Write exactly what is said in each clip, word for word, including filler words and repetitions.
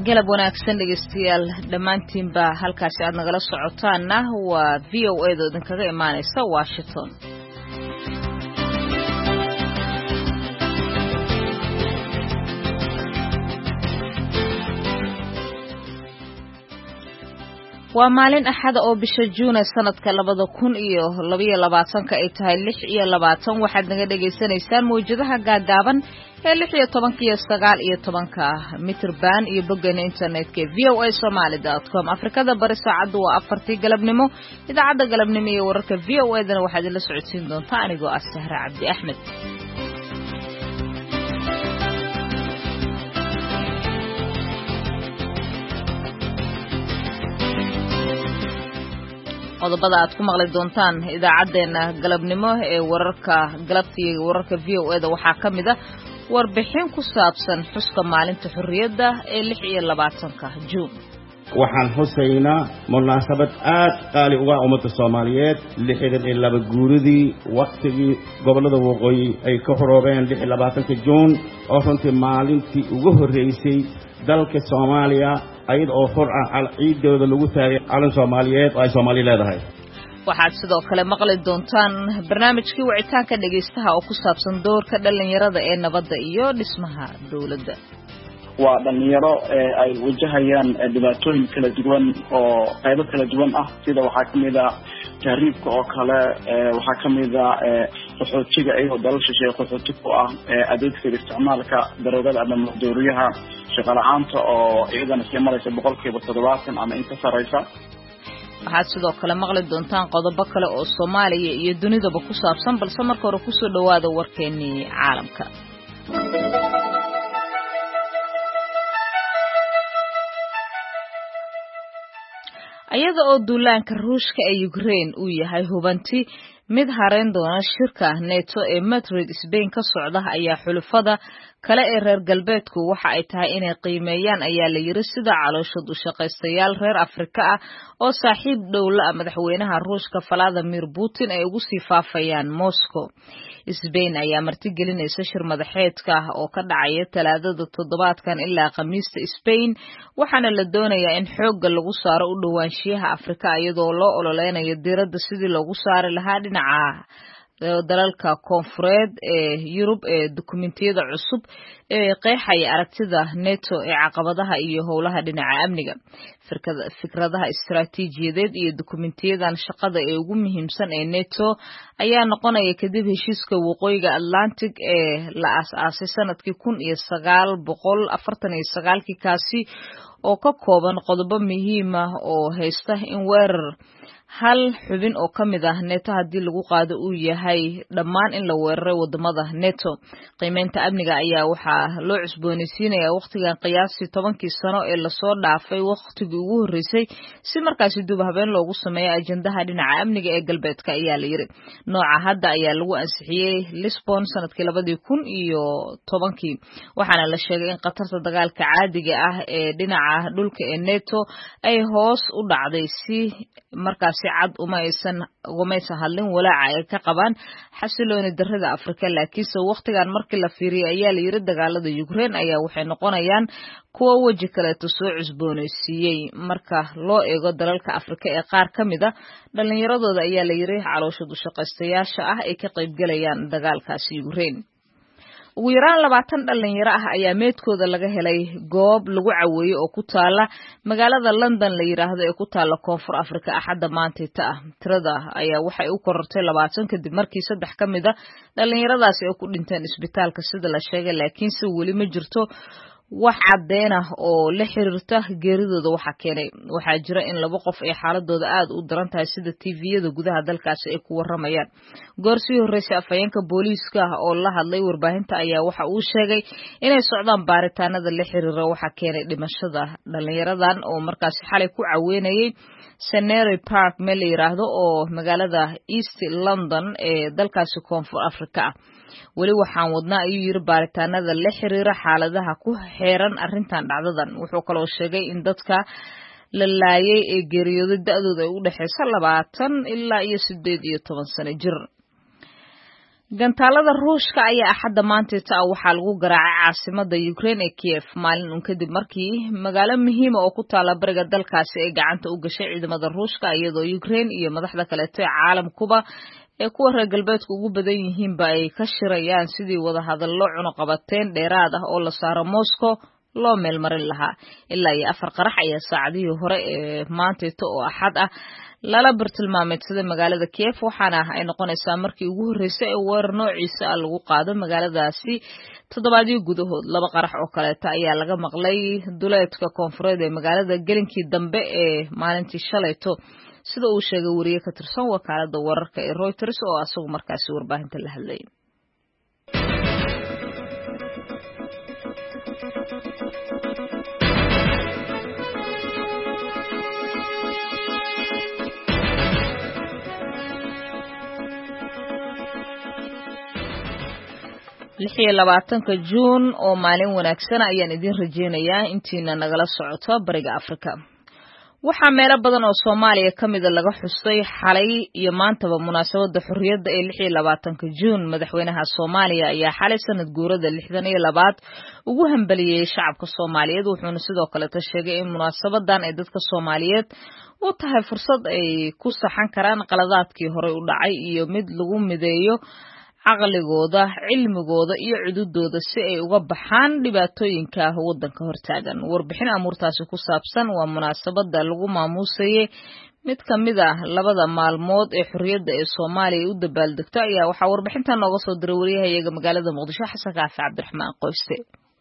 galab wanaagsan dhegeystayaal dhammaantiinba halkaasi aad nagala socotaana waa V O A da idinkaga imaanaysa Washington. waa maalin axada oo bisha Juun sanadka labada kun iyo laba iyo labaatanka ay tahay lix iyo labaatan waxaad naga dhageysanaysaan mowjadaha gaagaaban ee lix iyo toban iyo sagaal iyo toban mitir baan iyo boggeena internetka v o a somali dot com. Afrikada bari saacadu waa afartii galabnimo. Idaacadda galabnimo iyo wararka V O A dana waxaad la socodsiin doontaa anigoo ah Sahra Cabdi Axmed. qodobada aad ku maqli doontaan idaacadeena galabnimo ee wararka galabtiga wararka V O A da waxaa kamid ah warbixin ku saabsan xuska maalinta xurriyadda ee lix iyo labaatanka Juun. waxaan xusaynaa munaasabad aad qaali uga ummadda Soomaaliyeed lixdan iyo laba guuridii waqtigii gobolada waqooyi ay ka xoroobeen lix iyo labaatanka Juun oo runtii maalintii ugu horeysay dalka Soomaaliya ayad oo xor ah ciidooda lagu taagay calan Soomaaliyeed oo ay Soomaali leedahay. waxaad sidoo kale maqli doontaan barnaamijkii wicitaanka dhageystaha oo ku saabsan doorka dhalinyarada ee nabadda iyo dhismaha dawladda. waa dhalinyaro ay wajahayaan dhibaatooyin kala duwan oo qaybo kala duwan ah sida waxaa kamid ah tahriibka oo kale waxaa kamid ah qaxootiga iyo dalal shisheeye qaxooti ku ah adeegsiga isticmaalka daroogada ama madooriyaha shaqo la'aanta oo iyadana sii maraysa boqolkiiba toddobaatan ama in ka sareysa. waxaad sidoo kale maqli doontaan qodobo kale oo Soomaaliya iyo dunidaba ku saabsan balse marka hore ku soo dhawaada warkeennii caalamka. ayada oo duulaanka Ruushka ee Ukraine uu yahay hubanti mid hareyn doona shirka NATO ee Madrid Spain ka socda ayaa xulufada kale ee reer galbeedku waxa ay tahay inay qiimeeyaan ayaa la yiri sida caloosha u shaqaystayaal reer Afrika ah oo saaxiib dhow la madaxweynaha Ruushka Vladimir Putin ay ugu sii faafayaan Moscow. Spain ayaa martigelinaysa shir madaxeedka oo ka dhacaya Talaadada toddobaadkan ilaa Khamiista Spain waxaana la doonayaa in xoog lagu saaro u dhawaanshiyaha Afrika iyadoo loo ololeynayo diiradda sidii loogu saari lahaa dhinaca dalalka koonfureed ee Yurub ee dukumentiyada cusub ee qeexaya aragtida NATO ee caqabadaha iyo howlaha dhinaca amniga. fikradaha istiraatiijiyadeed iyo dukumentiyadan shaqada ee ugu muhiimsan ee NATO ayaa noqonaya kadib heshiiska waqooyiga Atlantic ee la aasaasay sanadkii kun iyo sagaal boqol afartan iyo sagaal kaasi oo ka kooban qodobo muhiim ah oo haysta in weerar hal xubin oo kamid ah NATO hadii lagu qaado uu yahay dhammaan in la weeraray wadamada NATO. qiimeynta amniga ayaa waxa loo cusboonaysiinayaa waqtigan qiyaastii tobankii sano ee la soo dhaafay waqtigii ugu horeysay si markaasi dib habeen loogu sameeyo ajendaha dhinaca amniga ee galbeedka ayaa la yiri. nooca hadda ayaa lagu ansixiyay Lisbon sanadkii labada kun iyo tobankii waxaana la sheegay in qatarta dagaalka caadiga ah ee dhinaca dhulka ee NATO ay hoos u dhacday si markaas si cad uma aysan umaysan hadlin walaaca ay ka qabaan xasilooni darrada Afrika laakiinse waqtigan markii la fiiriyay ayaa la yiri dagaalada Ukraine ayaa waxay noqonayaan kuwa waji kale soo cusboonaysiiyay marka loo eego dalalka Afrika ee qaar kamid ah dhalinyaradooda ayaa la yiri caloosha u shaqaystayaasha ah ay ka qayb galayaan dagaalkaasi Ukraine. ugu yaraan labaatan dhalinyaro ah ayaa meedkooda laga helay goob lagu caweeyo oo ku taala magaalada London la yiraahdo ee ku taala Koonfur Afrika axadda maanta ah. tirada ayaa waxay u korortay labaatan kadib markii saddex kamid ah dhalinyaradaasi ay ku dhinteen isbitaalka sida la sheegay laakiin si wali ma jirto wax cadeen ah oo la xiriirta geeridooda waxa keenay. waxaa jira in laba qof ay xaaladooda aad u daran tahay sida T V-yada gudaha dalkaasi ay ku waramayaan. goorsii horeysay afayeenka booliiska oo la hadlay warbaahinta ayaa waxa uu sheegay inay socdaan baaritaanada la xiriira waxa keenay dhimashada dhalinyaradan oo markaasi xalay ku caweynayay Scenery Park meel la yiraahdo oo magaalada East London ee dalkaasi Koonfur Afrika ah. weli waxaan wadnaa ayuu yiri baaritaanada la xiriira xaaladaha ku xeeran arrintan dhacdadan. wuxuu kaloo sheegay in dadka la laayay ee geeriyooday da'dooda ay u dhaxayso labaatan ilaa iyo siddeed iyo toban sano jir. gantaalada ruushka ayaa axadda maanteeta waxaa lagu garaacay caasimada Ukraine ee Kiev maalin un kadib markii magaalo muhiim ah oo ku taala bariga dalkaasi ay gacanta u gashay ciidamada ruushka iyadoo Ukraine iyo madaxda kale ee caalamkuba ee kuwa reer galbeedka ugu badan yihiin ba ay ka shirayaan sidii wada hadallo cunaqabateen dheeraad ah oo la saaro Moscow loo meel marin lahaa ilaa iyo afar qarax ayaa saacadihii hore ee maanteeta oo axad ah lala bartilmaameedsaday magaalada Kiev waxaana ay noqonaysaa markii ugu horeysay ee weerar noociisa ah lagu qaado magaaladaasi toddobaadyo gudahood laba qarax oo kaleeta ayaa laga maqlay duleedka koonfureed ee magaalada gelinkii dambe ee maalintii shalayto sida uu sheegay wariye ka tirsan wakaalada wararka ee Reuters oo asagu markaasi warbaahinta la hadlayay lix iyo labaatanka Juun oo maalin wanaagsan ayaan idin rajeynayaa intiina nagala socoto bariga Afrika. Waxaa meelo badan oo Soomaaliya kamid ah laga xusay xalay iyo maantaba munaasabada xurriyadda ee lix iyo labaatanka Juun. Madaxweynaha Soomaaliya ayaa xalay sanad guurada lixdan iyo labaad ugu hambaliyay shacabka Soomaaliyeed wuxuuna sidoo kale ta sheegay in munaasabadan ay dadka Soomaaliyeed u tahay fursad ay ku saxan karaan qaladaadkii hore u dhacay iyo mid lagu mideeyo aqligooda cilmigooda iyo cududooda si ay uga baxaan dhibaatooyinka wadanka hortaagan warbixin amuurtaasi ku saabsan waa munaasabada lagu maamuusay mid kamid ah labada maalmood ee xurriyadda ee Soomaaliya u dabaaldegto ayaa waxa warbixinta nooga soo diray wariyahayaga magaalada Muqdisho Xasan Kaafi Cabdiraxmaan Qoyste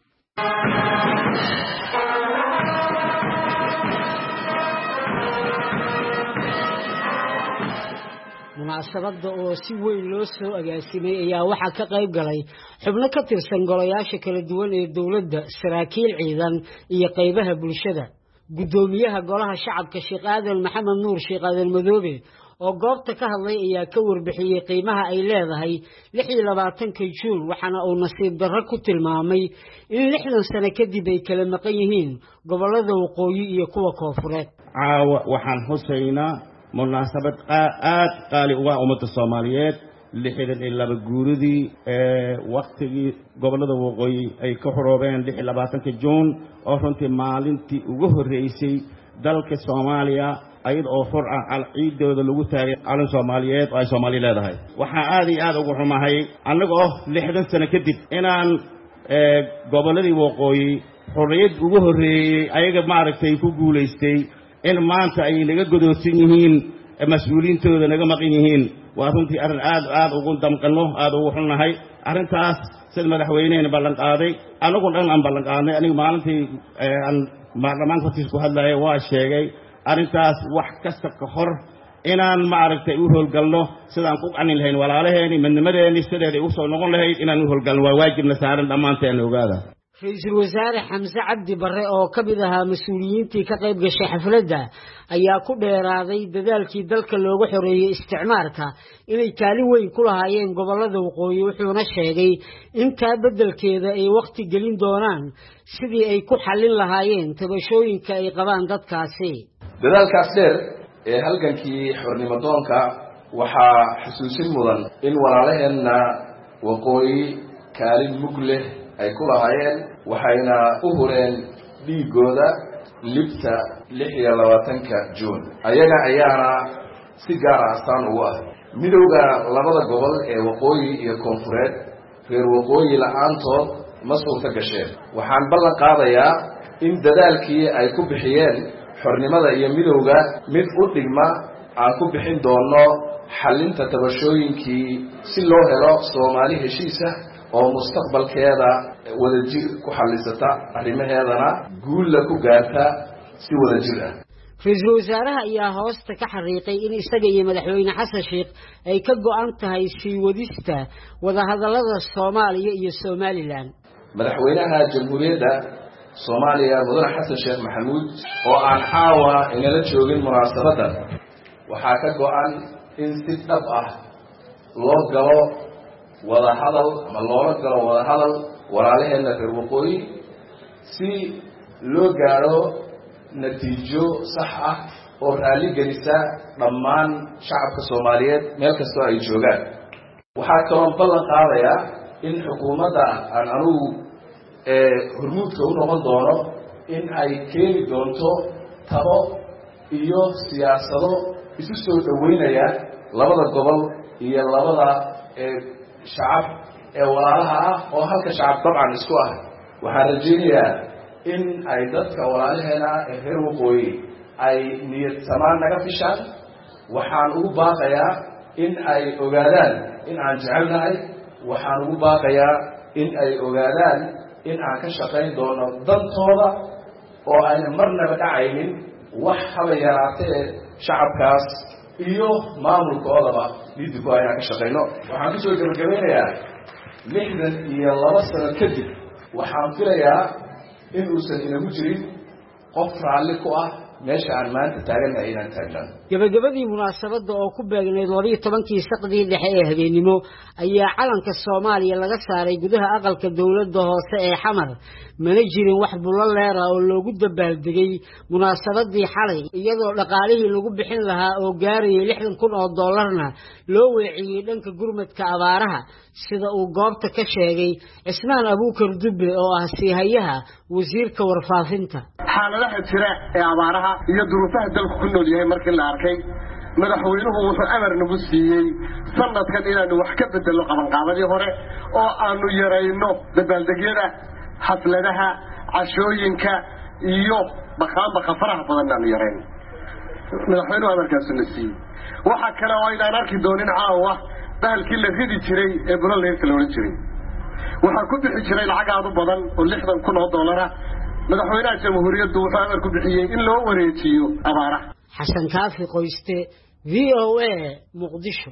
munaasabada oo si weyn loo soo agaasimay ayaa waxa ka qayb galay xubno ka tirsan golayaasha kala duwan ee dawladda saraakiil ciidan iyo qaybaha bulshada gudoomiyaha golaha shacabka Sheekh Aadan Maxamed Nuur Sheekh Aadan Madoobe oo goobta ka hadlay ayaa ka warbixiyay qiimaha ay leedahay lix iyo labaatanka Juun waxaana uu nasiib darro ku tilmaamay in lixdan sano kadib ay kala maqan yihiin gobolada waqooyi iyo kuwa koonfureed caawa waxaan xusaynaa munaasabad aad qaali uga ummadda Soomaaliyeed lixdan iyo laba guuridii ee waqtigii gobolada waqooyi ay ka xoroobeen lix iyo labaatanka Juun oo runtii maalintii ugu horeysay dalka Soomaaliya ayada oo xor ah ciidooda lagu taagay calan Soomaaliyeed oo ay Soomaali leedahay waxa aad iyo aad ugu xumahay anagoo lixdan sano kadib inaan goboladii waqooyi xorriyad ugu horeeyay ayaga maaragtay ku guuleystay in maanta ay naga godoodsan yihiin mas'uuliyiintooda naga maqan yihiin waa runtii arrin aad aad ugu damqano aad ugu xunnahay arrintaas sida madaxweynaha ballan qaaday anagu dhan aan ballan qaadnay aniga maalintii aan baarlamaanka hortiisa ku hadlayay waa sheegay arrintaas wax kasta ka hor inaan maaragtay u howlgalno sidaan ku qanin lahayn walaalaheeni midnimadeeni sideeday u soo noqon lahayd inaan u howlgalno waa waajibna saaran dhammaanteen ogaada Ra'iisul Wasaare Xamse Cabdi Barre oo ka mid ahaa mas'uuliyiintii ka qayb gashay xafladda ayaa ku dheeraaday dadaalkii dalka looga xoreeyay isticmaalka inay kaalin weyn ku lahaayeen gobolada waqooyi wuxuuna sheegay in taa beddelkeeda ay waqti gelin doonaan sidii ay ku xallin lahaayeen tabashooyinka ay qabaan dadkaasi dadaalkaas dheer ee halgankii xornimo doonka waxaa xusuusin mudan in walaalaheena waqooyi kaalin mug leh ay ku lahaayeen waxayna u hureen dhiigooda libta lix iyo labaatanka Juun ayaga ayaana si gaar ah astaan ugu ah midowga labada gobol ee waqooyi iyo koonfureed reer waqooyi la'aantood ma suurta gasheen waxaan ballan qaadayaa in dadaalkii ay ku bixiyeen xornimada iyo midowga mid u dhigma aan ku bixin doono xallinta tabashooyinkii si loo helo Soomaali heshiis ah oo mustaqbalkeeda wadajir ku xallisata arrimaheedana guul la ku gaarta si wadajir ah Ra'iisul Wasaaraha ayaa hoosta ka xariiqay in isaga iyo madaxweyne Xasan Sheekh ay ka go'an tahay sii wadista wada hadallada Soomaaliya iyo Somaliland madaxweynaha jamhuuriyadda Soomaaliya mudane Xasan Sheekh Maxamuud oo aan xaawa inala joogin munaasabada waxaa ka go'an in si dhab ah loo galo wada hadal ama loola galo wada hadal walaalaheena reer waqooyi si loo gaaro natiijo sax ah oo raali gelisa dhammaan shacabka Soomaaliyeed meel kasta ay joogaan waxaa kaloo ballan qaadayaa in xukuumadda aan anugu hormuudka u noqon doono in ay keeni doonto tabo iyo siyaasado isu soo dhaweynaya labada gobol iyo labada shacab ee walaalaha ah oo halka shacab dabcan isku ah. waxaan rajaynayaa in ay dadka walaalaheena ee reer waqooyi ay niyad samaan naga fishaan. waxaan ugu baaqayaa in ay ogaadaan in aan jecelnahay. waxaan ugu baaqayaa in ay ogaadaan in aan ka shaqayn doono dantooda oo ayna marnaba dhacaynin wax haba yaraatee shacabkaas iyo maamulkoodaba lidiko aynaan ka shaqayno. waxaan kusoo gabagabeynayaa lixdan iyo laba sano kadib waxaan filayaa in uusan inagu jirin qof raalli ku ah meesha aan maanta taagannahay inaan taagnan. gabagabadii munaasabadda oo ku beegneyd labiyo tobankii saqdii dhexe ee habeenimo ayaa calanka Soomaaliya laga saaray gudaha aqalka dawladda hoose ee Xamar. mana jirin wax bulal leer ah oo loogu dabaaldegay munaasabadii xalay, iyadoo dhaqaalihii lagu bixin lahaa oo gaarayay lixdan kun oo dollarna loo weeciyay dhanka gurmadka abaaraha, sida uu goobta ka sheegay Cismaan Abuukar Dubbe oo ah siihayaha wasiirka warfaafinta. xaaladaha jira ee abaaraha iyo duruufaha dalku ku nool yahay markii la arkay, madaxweynuhu wuxuu amar nagu siiyey sanadkan inaanu wax ka bedelo qabanqaabadii hore oo aanu yarayno dabaaldegyada, xafladaha, cashooyinka iyo baqaanbaqa faraha badan aanu yarayno. madaxweynuhu amarkaasuu na siiyey. waxa kale oo aynaan arki doonin caawa bahalkii la ridi jiray ee buloleerka la odhan jiray. waxaa ku bixi jiray lacag aad u badan oo lixdan kun oo dollar ah. madaxweynaha jamhuuriyaddu wuxuu amar ku bixiyey in loo wareejiyo abaaraha. xasan kaafi qoyste, V O A, Muqdisho.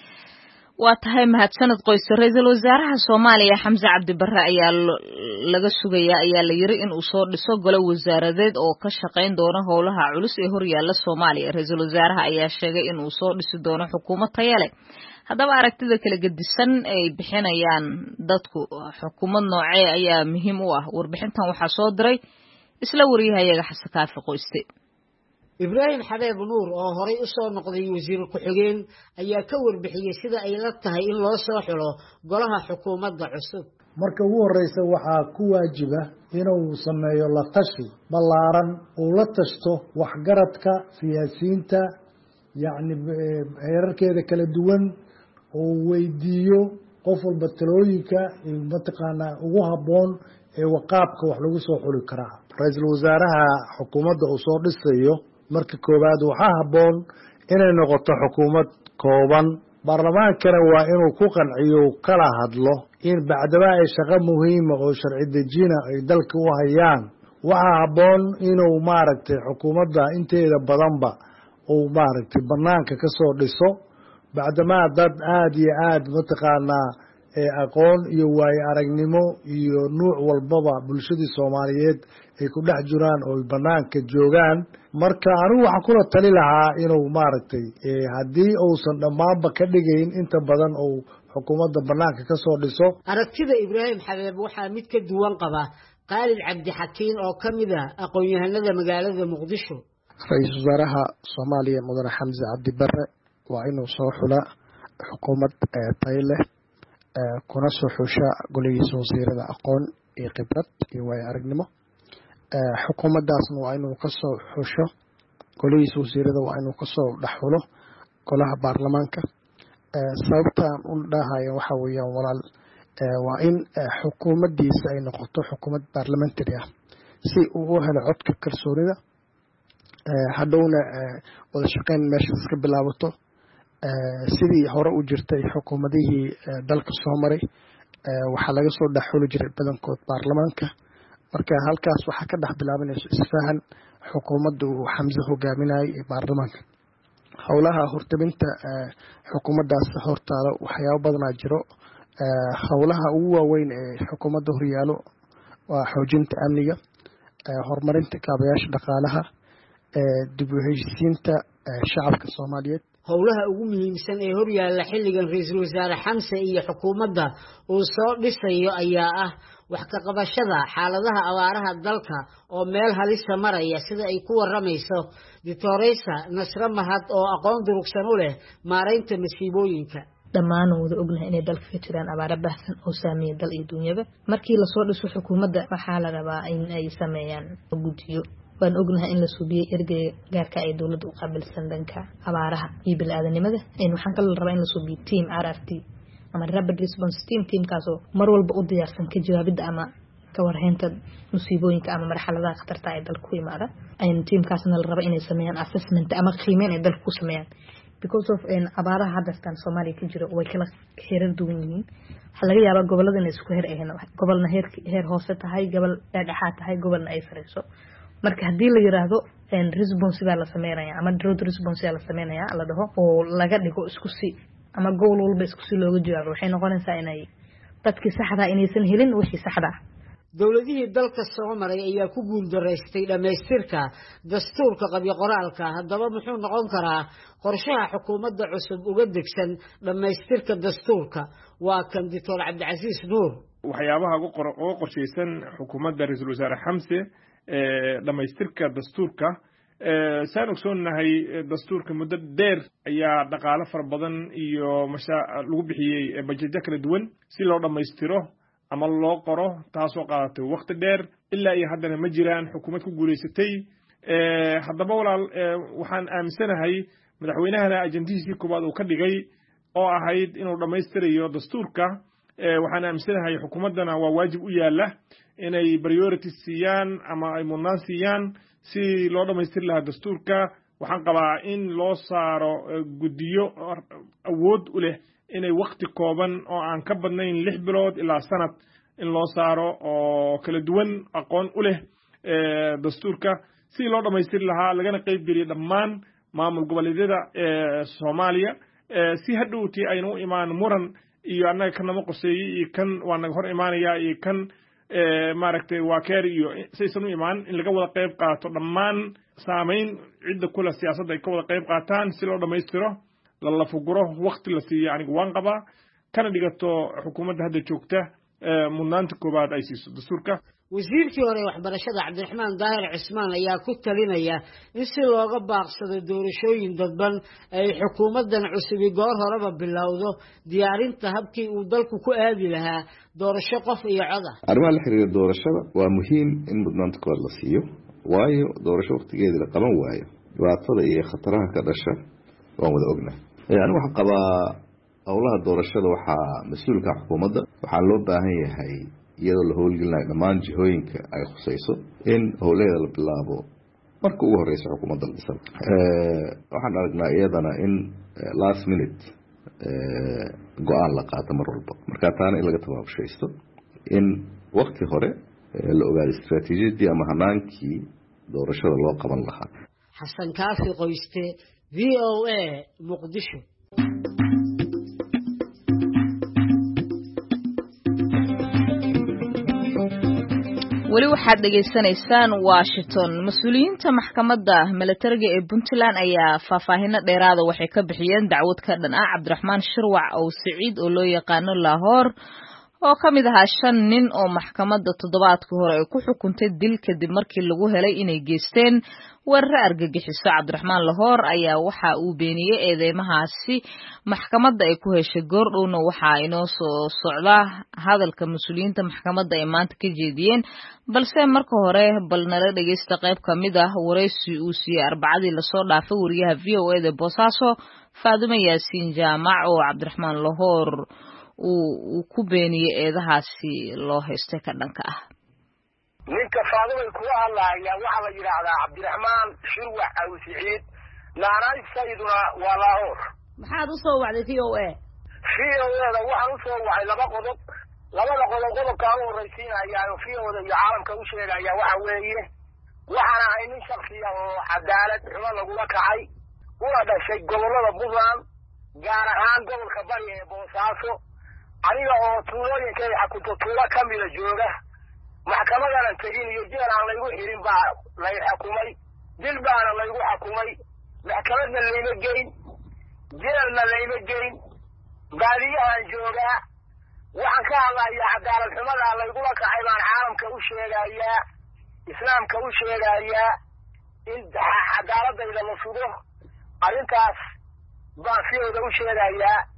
waa tahay mahadsanid qoyste. Ra'iisul Wasaaraha Soomaaliya Xamse Cabdi Barre ayaa laga sugayaa ayaa la yiri in uu soo dhiso gole wasaaradeed oo ka shaqayn doona howlaha culus ee horyaalla Soomaaliya. Ra'iisul Wasaaraha ayaa sheegay in uu soo dhisi doono xukuumad tayo leh. haddaba aragtida kala gedisan ay bixinayaan dadku xukuumad noocee ayaa muhiim u ah. warbixintan waxaa soo diray isla wariyahayaga Xasan Kaafi qoyste. Ibraahim Xabeeb Nuur oo horay u soo noqday wasiir ku-xigeen ayaa ka warbixiyay sida ay la tahay in loo soo xulo golaha xukuumadda cusub. marka ugu horeysa waxaa ku waajiba inuu sameeyo la tashi ballaaran uu la tashto waxgaradka siyaasiyiinta yacni heerarkeeda kala duwan oo weydiiyo qof walba talooyinka mataqaanaa ugu habboon ee waqaabka wax lagu soo xuli karaa. ra-iisul wasaaraha xukuumadda uu soo dhisayo marka koowaad waxaa habboon inay noqoto xukuumad kooban. baarlamaankana waa inuu ku qanciyo kala hadlo in bacdaba ay shaqo muhiima oo sharci dejina ay dalka u hayaan. waxaa habboon inuu maaragtay xukuumadda inteeda badanba uu maaragtay banaanka ka soo dhiso bacdamaa dad aada iyo aada mataqaanaa ee aqoon iyo waayo aragnimo iyo nuuc walbaba bulshadii Soomaaliyeed ay ku dhex jiraan oo banaanka joogaan. marka anigu waxaan kula tali lahaa inuu maaragtay haddii uusan dhammaanba ka dhigayn inta badan uu xukuumadda banaanka ka soo dhiso. aragtida Ibraahim Xabeeb waxaa mid ka duwan qaba Qaalid Cabdi Xakiin oo ka mid ah aqoon-yahanada magaalada Muqdisho. ra-iisul wasaaraha Soomaaliya Mudane Xamse Cabdi Barre waa inuu soo xula xukuumad tayo leh kuna soo xusha golihiisa wasiirada aqoon iyo khibrad iyo waayo aragnimo. xukuumaddaasna waa inuu ka soo xusho golihiisa wasiirada waa inuu ka soo dhaxulo golaha baarlamaanka. sababtaan u dhahayo waxa weeyaan walaal waa in xukuumaddiisa ay noqoto xukuumad parliamentary ah si uu u helo codka kalsoonida hadhowna wada shaqayn meeshaas ka bilaabato sidii hore u jirtay xukuumadihii dalka soo maray. waxaa laga soo dhaxuli jiray badankood baarlamaanka. marka halkaas waxaa ka dhex bilaabanayso isfahan xukuumadda uu Xamse hogaaminayay ee baarlamaanka. howlaha hortabinta xukuumaddaas hortaalo waxyaabo badanaa jiro. howlaha ugu waaweyn ee xukuumadda horyaalo waa xoojinta amniga, horumarinta kaabayaasha dhaqaalaha, dib u heshiisiinta shacabka Soomaaliyeed. howlaha ugu muhiimsan ee horyaalla xilligan ra'iisul wasaare Xamse iyo xukuumadda uu soo dhisayo ayaa ah wax ka qabashada xaaladaha abaaraha dalka oo meel halisa maraya, sida ay ku waramayso Doctoresa Nasra Mahad oo aqoon durugsan u leh maareynta masiibooyinka. dhammaan wada ognahay inay dalka ka jiraan abaaro baahsan oo saameeya dal iyo dunyaba markii la soo dhiso xukuumadda waxaa la rabaa in ay sameeyaan guddiyo waan ognahay in la suubiyay ergeyga gaarka ay dawladda u qaabilsan dhanka abaaraha iyo bini'aadanimada in waxaan kale la rabaa in la suubiyo team R R T ama rapid response team teamkaasoo mar walba u diyaarsan ka jawaabidda ama ka warhaynta musiibooyinka ama marxaladaha khatarta ay dalka ku yimaada in teamkaasna la raba inay sameeyaan assessment ama qiimeyn ay dalka ku sameeyaan because of in abaaraha haddastan Soomaaliya ka jiro way kala heerar duwan yihiin waxa laga yaabaa gobolada inay isku heer ahayn gobolna heer heer hoose tahay gobol dhexdhexaad tahay gobolna ay sareyso marka hadii la yiraahdo in response baa la sameeyaa ama drought response la sameeyaa la dhaho oo laga dhigo isku si ama gool walba isku si looga jawaabo waxay noqonaysaa inay dadkii saxda inaysan helin wixii saxda ah dawladihii dalka soo maray ayaa ku guul daraystay dhamaystirka dastuurka qabyo qoraalka haddaba muxuu noqon karaa qorshaha xukuumadda cusub uga degsan dhamaystirka dastuurka waa kan Doctor Cabdicasiis Nuur waxyaabaha ugu qorshaysan xukuumadda ra'iisul wasaare Xamse ee dhamaystirka dastuurka ee saan ogsoonahay dastuurka muddo dheer ayaa dhaqaale far badan iyo masha lagu bixiyay budget kala duwan si loo dhamaystiro ama loo qoro taasoo qaadatay waqti dheer ilaa iyo haddana ma jiraan xukuumad ku guuleysatay ee haddaba walaal waxaan aaminsanahay madaxweynahana ajandihiisii koobaad uu ka dhigay oo ahayd inuu dhamaystirayo dastuurka ee waxaan aaminsanahay xukuumaddana waa waajib u yaala inay priority siiyaan ama ay mudnaan siiyaan si loo dhamaystiri lahaa dastuurka waxaan qabaa in loo saaro guddiyo awood u leh inay waqti kooban oo aan ka badnayn lix bilood ilaa sanad in loo saaro oo kala duwan aqoon u leh ee dastuurka si loo dhamaystiri lahaa lagana qayb geliyo dhammaan maamul goboleedyada ee Soomaaliya si hadhowtii aynu u imaan muran iyo annaga kan nama qoseeyay iyo kan waa naga hor imaanaya iyo kan ee maaragtay waa keer iyo saysan u imaan in laga wada qayb qaato dhammaan saameyn cidda kula siyaasadda ay ka wada qayb qaataan si loo dhamaystiro la fuguro waqti la siiyo anigu waan qabaa kana dhigato xukuumadda hadda joogta mudnaanta koobaad ay siiso dastuurka wasiirkii hore waxbarashada Cabdiraxmaan Daahir Cismaan ayaa ku talinaya in si looga baaqsado doorashooyin dadban ay xukuumaddan cusub goor horeba bilowdo diyaarinta habkii uu dalku ku aadi lahaa doorasho qof iyo cod ah arrimaha la xiriira doorashada waa muhiim in mudnaanta koobaad la siiyo waayo doorasho waqtigeeda la qaban waayo dhibaatada iyo khataraha ka dhasha waan wada ognahay yani waxa qabaa howlaha doorashada waxaa mas'uulka xukuumadda waxaa loo baahan yahay iyadoo la howlgelinayo dhammaan jihooyinka ay khusayso in howleeda la bilaabo marka ugu horeysa xukuumadda la dhisan waxaan aragnaa iyadana in last minute go-aan la qaato mar walba marka taana in laga tabaabshaysto in waqti hore la ogaado istaraatiijiyadii ama hanaankii doorashada loo qaban lahaa xasan kaafi qoyste V O A Muqdisho weli waxaad dhageysanaysaan Washington mas'uuliyiinta maxkamadda militariga ee Puntland ayaa faahfaahin dheeraad ah waxay ka bixiyeen dacwad ka dhan ah Cabdiraxmaan Shirwac oo Saciid oo loo yaqaan Lahore oo kamid ahaa shan nin oo maxkamadda toddobaadkii hore ay ku xukuntay dil kadib markii lagu helay inay geysteen weerar argagixiso Cabdiraxmaan Lahore ayaa waxa uu beeniyay eedeymahaasi maxkamadda ay ku heshay goordhowna waxa inoo soo socda hadalka mas'uuliyiinta maxkamadda ay maanta ka jeediyeen balse marka hore bal nala dhageysta qayb kamid ah wareysi uu siiyay arbacadii la soo dhaafay wariyaha V O A da Boosaaso Faaduma Yaasiin Jaamac oo Cabdiraxmaan Lahore uu ku beeniyay eedahaasi loo haystay ka dhanka ah ninka faadimay kuwa hadlaaya waxa la yiraahdaa Cabdiraxmaan Shirwac aw Saciid naanay sayiduna waa Lahore maxaad u soo wacday V O A V O A da waxaan u soo wacay laba qodob labada qodob qodobka ugu horeysiinaya oo V O A iyo caalamka u sheegaya waxa weeye waxana ay nin shakhsi ah oo cadaalad xumo lagu kacay una dhashay gobolada Puntland gaar ahaan gobolka Bari ee Boosaaso aniga oo tuulooyinka ay xukunto tuulo kamida jooga maxkamadana tagin iyo jeel aan laygu xirin baa la xukumay dil baana laygu xukumay maxkamadna layma geyn jeelna layma geyn baadiyahan jooga waxaan ka hadlayaa cadaalad xumada laygula kacay baan caalamka u sheegayaa islaamka u sheegayaa in cadaaladayda la sugo arrintaas baan siyooda u sheegayaa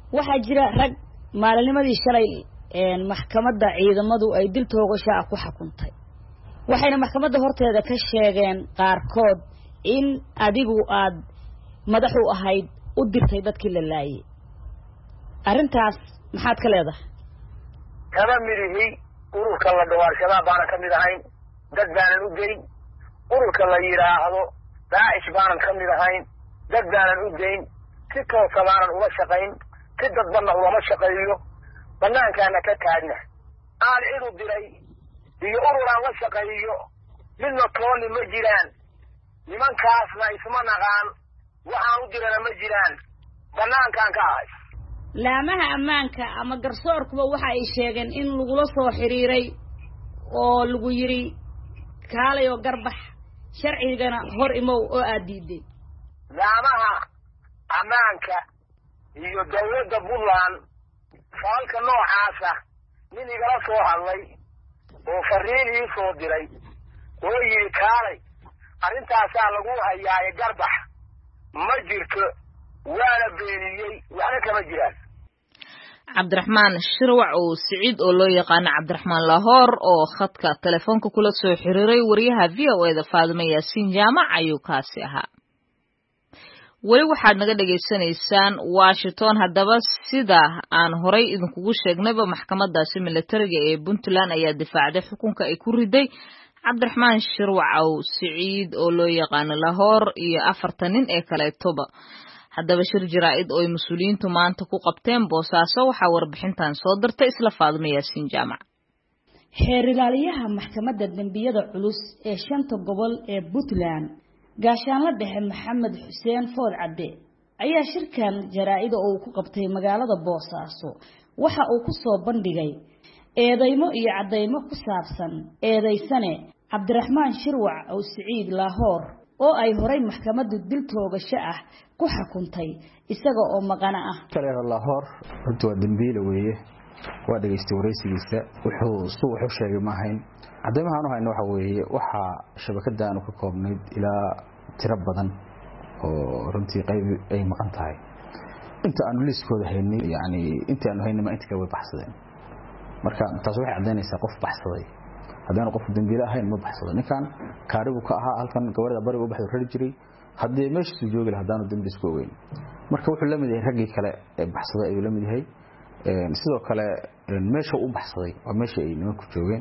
waxaa jira rag maalinimadii shalay een maxkamadda ciidamadu ay dil toogasho ah ku xukuntay waxayna maxkamadda horteeda ka sheegeen qaarkood in adigu aad madax u ahayd u dirtay dadkii la laayay arrintaas maxaad ka leedahay kaba midhihi ururka la dhawaashada baana ka mid ahayn dad baanan u geyn ururka la yidhaahdo daacish baanan ka mid ahayn dad baanan u geyn si toosa baanan ula shaqayn si dadbanna ulama shaqeeyo banaankaana ka taagna aan cidu diray iyo ururaan la shaqeeyo midna toonni ma jiraan nimankaasna isma naqaan waxaan u dirana ma jiraan banaankaan ka ahay laamaha ammaanka ama garsoorkuba waxa ay sheegeen in lagula soo xiriiray oo lagu yiri kaalay oo garbax sharcigana hor imow oo aad diiday laamaha ammaanka iyo dawladda Puntland falka noocaasa nin igala soo hadlay oo fariin ii soo diray oo yiri kaalay arrintaasaa lagu hayaa garbax ma jirto waana beeniyey waxna kama jiraan cabdiraxmaan shirwac oo siciid oo loo yaqaan cabdiraxmaan lahoor oo khadka telefoonka kula soo xiriiray wariyaha V O A da Faadimo Yaasiin Jaamac ayuu kaasi ahaa weli waxaad naga dhageysanaysaan Washington haddaba sida aan horay idinkugu sheegnayba maxkamadaasi militariga ee Puntland ayaa difaacday xukunka ay ku riday cabdiraxmaan shirwac oo siciid oo loo yaqaan lahoor iyo afartan nin ee kale toba haddaba shir jaraa'id oo mas'uuliyiintu maanta ku qabteen Boosaaso waxa warbixintan soo dirtay isla Faadimo Yaasiin Jaamac xeer ilaaliyaha maxkamadda dambiyada culus ee shanta gobol ee Puntland gaashaanle dhexe Maxamed Xuseen Food Cabde ayaa shirkan jaraa'id oo uu ku qabtay magaalada Boosaaso waxa uu ku soo bandhigay eedeymo iyo cadeymo ku saabsan eedeysane cabdiraxmaan shirwac oo siciid lahoor oo ay horay maxkamaddu dil toogasho ah ku xukuntay isaga oo maqana ah kaleer lahoor runtii waa dambiile weeye waa dhageystay wareysigiisa wuxuu suu wuxuu sheegay ma ahayn cadeymahan u hayno waxa weeye waxa shabakadaan ka koobnayd ilaa tiro badan oo runtii qayb ay maqan tahay inta aan liiskooda haynay yani inta aan haynay ma inta kale way baxsadeen marka taas waxay cadeynaysaa qof baxsaday hadaan qof dambiile ahayn ma baxsado ninkan kaarigu ka ahaa halkan gabarida bari u baxday rari jiray hadii meesha soo joogi lahaa hadaan dambi isku ogeyn marka wuxuu la mid yahay ragii kale ee baxsaday ayuu la mid yahay ee sidoo kale meesha uu baxsaday waa meesha ay nimanku joogeen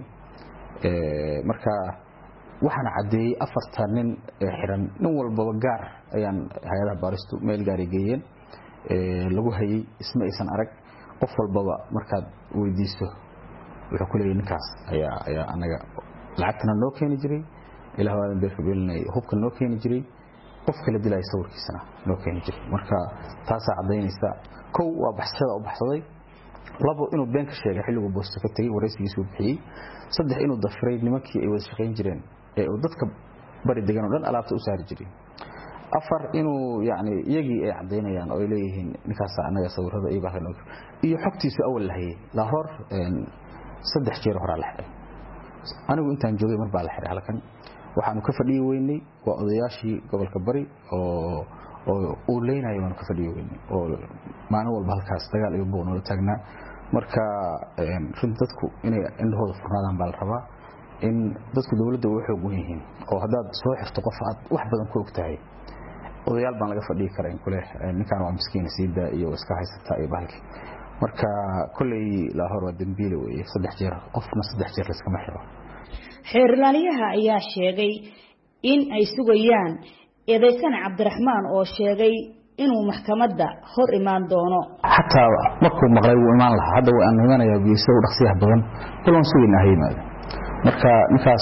ee marka waxana cadeeyay afartan nin ee xiran nin walba gaar ayaan hay'adaha baaristu meel gaar ay geeyeen ee lagu hayay isma aysan arag qof walba markaad weydiiso wuxuu ku leeyahay ninkaas ayaa ayaa anaga lacagtana noo keeni jiray ilaahay beerka beelnay hubka noo keeni jiray qof kala dilay sawirkiisana noo keeni jiray marka taas cadeynaysa kow waa baxsada oo baxsaday labo inuu been ka sheegay xilligu boosto ka tagay wareysigiisu bixiyay saddex inuu dafiray nimankii ay wada shaqeyn jireen ee dadka bari degan oo dhan alaabta u saari jiray afar inuu yaani iyagii ay cadeynayaan oo ay leeyihiin ninkaas anaga sawirada iyo baahan iyo xogtiisa awal lahayay la hor saddex jeer hore la xiray anigu intaan joogay mar baa la xiray halkan waxaanu ka fadhiyay weynay waa odayaashii gobolka bari oo oo uu leenayo waan ka fadhiyay weynay oo maalin walba halkaas dagaal iyo boon oo taagnaa marka run dadku inay indhahooda furnaadaan baa la rabaa in dadku dawladda way xoog weyn yihiin oo hadaad soo xirto qof aad wax badan ku ogtahay odayaal baan laga fadhiyi karaa in kule ninkan waa miskiin siida iyo iska haysata ay bahalki marka kulay la hor waa dambiile weeye saddex jeer qofna saddex jeer iska ma xiro xeer ilaaliyaha ayaa sheegay in ay sugayaan eedeysan cabdiraxmaan oo sheegay inuu maxkamadda hor imaan doono hatta markuu maqlay uu imaan lahaa hadda waan imanayaa biiso dhaqsiyaha badan kulan sugayna haymaad marka ninkaas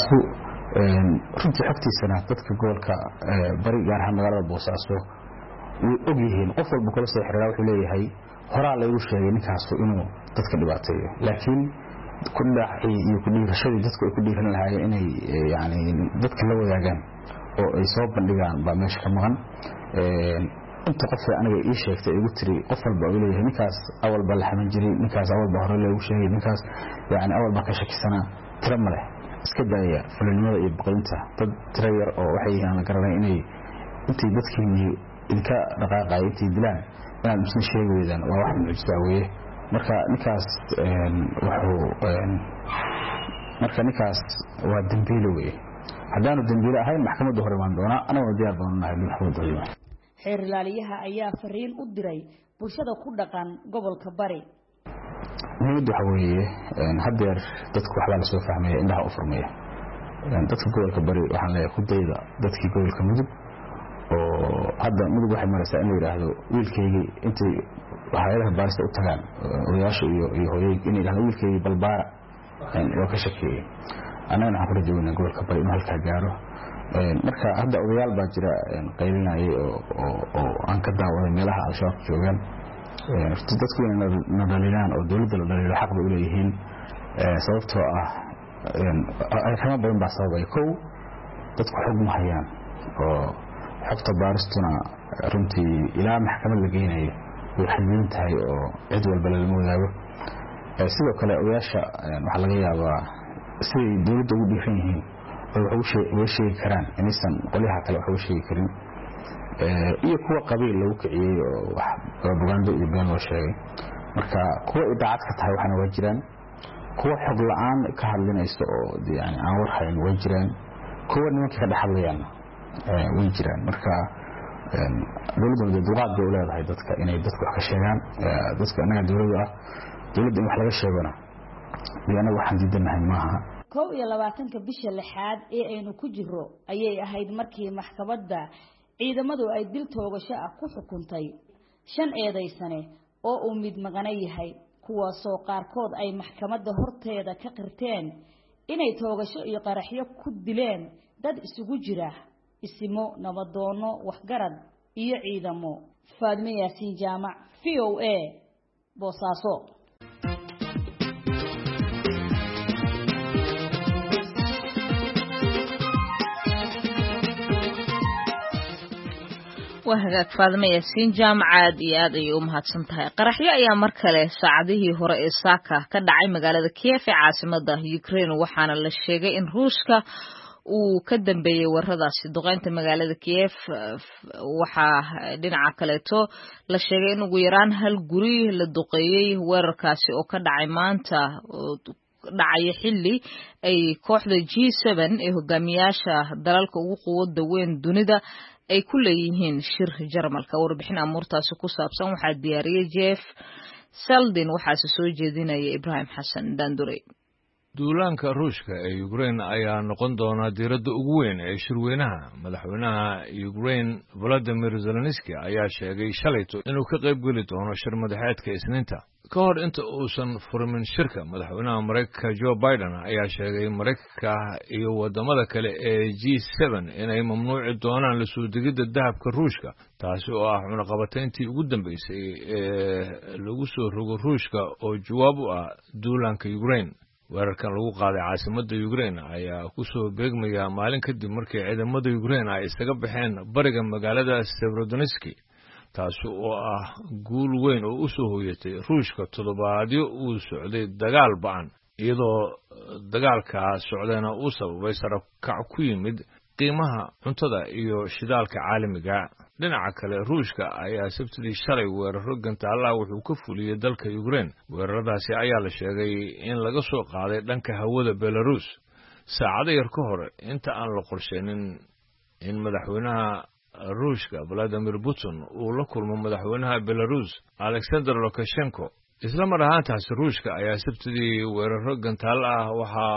runtii xogtiisana dadka gobolka bari gaar ahaan magaalada Boosaaso way og yihiin qof walba kala soo xiriira wuxuu leeyahay horaa lagu sheegay ninkaas inuu dadka dhibaateeyo laakiin kullaaci iyo ku dhiirashada dadku ay ku dhiiran lahaayeen inay yaani dadka la wadaagaan oo ay soo bandhigaan baa meesha ka maqan ee inta qof aniga ii sheegtay igu tiri qof walba uu leeyahay ninkaas awal baa la xaman jiray ninkaas awal baa hore lagu sheegay ninkaas yaani awal baa ka shakisana tira male iska daaya fulinimada iyo baqaynta dad tira yar oo waxay aan garanay inay intii dadkii idinka dhaqaaqay intii dilaan inaad misna sheegi weydaan waa wax mucjisaa weeye marka ninkaas wuxuu marka ninkaas waa dambiile weeye haddaanu dambiile ahayn maxkamadda hor imaan doonaa anaguna diyaar baanu nahay maxkamadda hor imaan xeer ilaaliyaha ayaa fariin u diray bulshada ku dhaqan gobolka bari muhiimaddu waxa weeye haddeer dadku waxbaa lasoo fahmaya indhaha u furmaya dadka gobolka bari waxaan leeyahay ku dayda dadkii gobolka mudug oo hadda mudug waxay maraysaa in la yidhaahdo wiilkaygii intay hay'adaha baarista u tagaan odayaasha iyo iyo hooyay in yidhaahdo wiilkaygii balbaara waa ka shakeeyey annagana waxaan ku rajaweynaa gobolka bari inuu halkaa gaaro marka hadda odayaal baa jira qaylinayay oo oo aan ka daawaday meelaha al-shabaab joogaan dadku inay na dhaliilaan oo dowladda la dhaliilo xaq bay u leeyihiin sababtoo ah arrimo badan baa sababaya kow dadku xog ma hayaan oo xogta baaristuna runtii ilaa maxkamad la geynayo way xadidan tahay oo cid walba lalama wadaago sidoo kale odayaasha waxaa laga yaabaa siday dowladda ugu dhiiran yihiin uga sheegi karaan inaysan qolyaha kale wax uga sheegi karin iyo kuwa qabiil lagu kiciyey oo wax propaganda iyo been loo sheegay marka kuwa idaacad ka tahay waxana waa jiraan kuwa xog la-aan ka hadlinaysa oo yani aan war hayn way jiraan kuwa nimankii ka dhex hadlayaanna way jiraan marka dowladda dulqaad bay u leedahay dadka inay dadku wax ka sheegaan dadka annaga dowladda ah dowladda in wax laga sheegona iyo annaga waxaan diidanahay maaha kow iyo labaatanka bisha lixaad ee aynu ku jiro ayay ahayd markii maxkamadda ciidamadu ay dil toogasho ah ku xukuntay shan eedaysane oo uu mid maqana yahay kuwaasoo qaarkood ay maxkamadda horteeda ka qirteen inay toogasho iyo qaraxyo ku dileen dad isugu jira isimo nabadoono waxgarad iyo ciidamo Faadime Yaasiin Jaamac V O A Boosaaso وهاك فاطمة ياسين جامعة دياد أي أمهات سنتها قرحية أيام مركلة ساعده هو رئيس ساكا كدعي مقالة كيف عاصمة ده يوكرين وحانا للشيء إن روسكا وكدن بي ورهداسي دوغينتا مقالة كيف وحا دينعا كاليتو للشيء إنو غيران هالقريه للدقيي وركاسي أو كدعي مانتا dhacay xilli ay kooxda G seven ee hogaamiyaasha dalalka ugu quwadda weyn dunida ay ku leeyihiin shir Jarmalka warbixin amuurtaas ku saabsan waxa diyaariyay Jeff Seldin waxa soo jeedinaya Ibrahim Hassan Dandure duulaanka Ruushka ee Ukraine ayaa noqon doona diiradda ugu weyn ee shirweynaha madaxweynaha Ukraine Volodymyr Zelensky ayaa sheegay shalayto inuu ka qayb geli doono shir madaxeedka Isniinta ka hor inta uusan furmin shirka madaxweynaha Mareykanka Joe Biden ayaa sheegay Mareykanka iyo wadamada kale ee G seven inay mamnuuci doonaan la soo degidda dahabka Ruushka taasi oo ah cunaqabatayntii ugu dambeysay ee lagu soo rogo Ruushka oo jawaab u ah duulaanka Ukraine weerarkan lagu qaaday caasimadda Ukraine ayaa ku soo beegmaya maalin kadib markii ciidamada Ukraine ay isaga baxeen bariga magaalada Severodonetsk taas oo ah guul weyn oo u soo hooyatay Ruushka toddobaadyo uu socday dagaal ba'an iyadoo dagaalka socdayna uu sababay sare kac ku yimid qiimaha cuntada iyo shidaalka caalamiga dhinaca kale Ruushka ayaa sabtidii shalay weeraro gantaalaha wuxuu ka fuliyay dalka Ukraine weeraradaasi ayaa la sheegay in laga soo qaaday dhanka hawada Belarus saacado yar ka hor inta aan la qorsheynin in madaxweynaha Ruushka Vladimir Putin uu la kulmo madaxweynaha Belarus Alexander Lukashenko isla mar ahaantaas Ruushka ayaa sabtidii weeraro gantaal ah waxa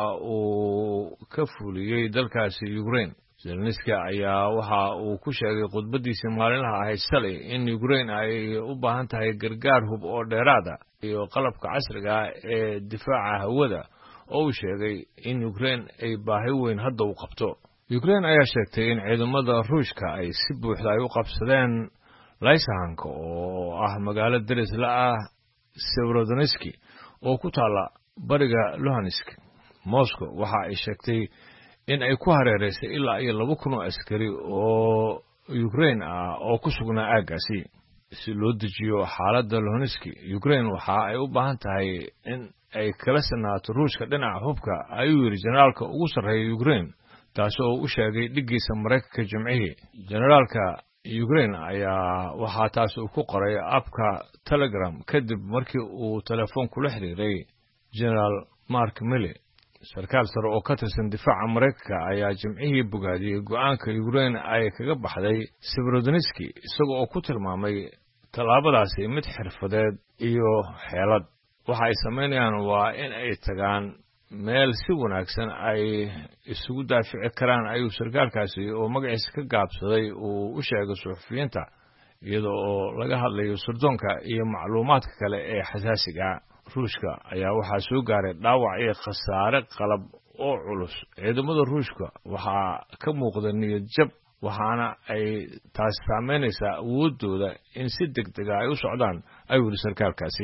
uu ka fuliyay dalkaasi Ukraine Zelensky ayaa waxa uu ku sheegay khudbadiisa maalinlaha ahayd shalay in Ukraine ay u baahan tahay gargaar hub oo dheeraad ah iyo qalabka casriga ah ee difaaca hawada oo uu sheegay in Ukraine ay baahi weyn hadda u qabto Ukraine ayaa sheegtay in ciidamada Ruushka ay si buuxda ay u qabsadeen Lysychansk oo ah magaalo daris la ah Severodonetsk oo ku taala bariga Luhansk Moscow waxa ay sheegtay in ay ku hareereysay ilaa iyo laba kun oo askari oo Ukraine ah oo ku sugnaa aaggaasi si loo dejiyo xaaladda Luhansk Ukraine waxa ay u baahan tahay in ay kala sanaato Ruushka dhinaca hubka ayuu yiri generaalka ugu sarreeya Ukraine taasoo u sheegay dhigiisa Mareykanka Jimcihii generaalka ukraine ayaa waxaa taas uu ku qoray abka telegram kadib markii uu telefoon kula xiriiray generaal mark milley sarkaal sare oo ka tirsan difaaca maraykanka ayaa jimcihii bogaadiyey go'aanka ukraine ay kaga baxday severodonetsk isaga oo ku tilmaamay tallaabadaasi mid xirfadeed iyo xeelad waxa ay samaynayaan waa in ay tagaan meel si wanaagsan ay isugu daafici karaan ayuu sarkaalkaasi oo magaciisa ka gaabsaday uu u sheegay suxufiyiinta iyada oo laga hadlayo sirdoonka iyo macluumaadka kale ee xasaasiga ruushka ayaa waxaa soo gaaray dhaawac iyo khasaare qalab oo culus ciidamada ruushka waxaa ka muuqda niyad jab waxaana ay taas saameynaysaa awoodooda in si degdega ay u socdaan ayuu yidhi sarkaalkaasi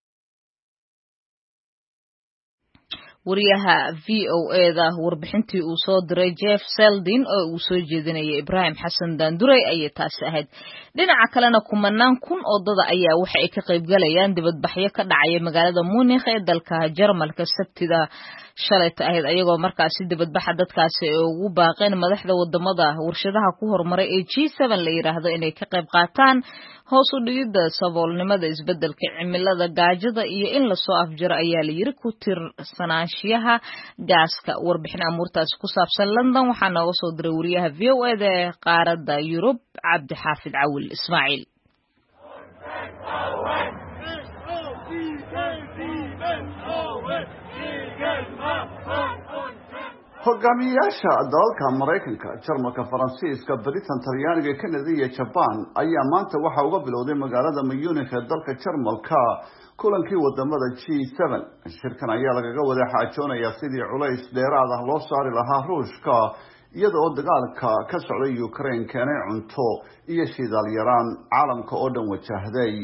wariyaha v o eda warbixintii uu soo diray Jeff Seldin oo uu soo jeedinayay Ibrahim Xasan Daanduray ayay taasi ahayd dhinaca kalena kumanaan kun oo dad ayaa waxa ay ka qayb galayaan dibadbaxyo ka dhacaya magaalada Munich ee dalka Jarmalka Sabtida shalayta ahayd ayagoo markaasi dibadbaxa dadkaasi ay ugu baaqeen madaxda wadamada warshadaha ku hormaray ee G seven la yiraahdo inay ka qayb qaataan hoos u dhigida saboolnimada isbeddelka cimilada gaajada iyo in la soo afjaro ayaa la yiri ku tirsanaanshiyaha gaaska warbixin amuurtaas ku saabsan London waxaa nooga soo diray wariyaha V O A ee qaaradda Yurub Cabdi Xaafid Cawil Ismaaciil hogaamiyayaasha dalalka Mareykanka, Jarmalka, Faransiiska, Britain, Talyaaniga, Canada iyo Japan ayaa maanta waxa uga bilowday magaalada Munich ee dalka Jarmalka kulankii wadamada G seven. Shirkan ayaa lagaga wada xaajoonayaa sidii culays dheeraad ah loo saari lahaa Ruushka iyada oo dagaalka ka socday Ukraine keenay cunto iyo shidaal yaraan caalamka oo dhan wajahday.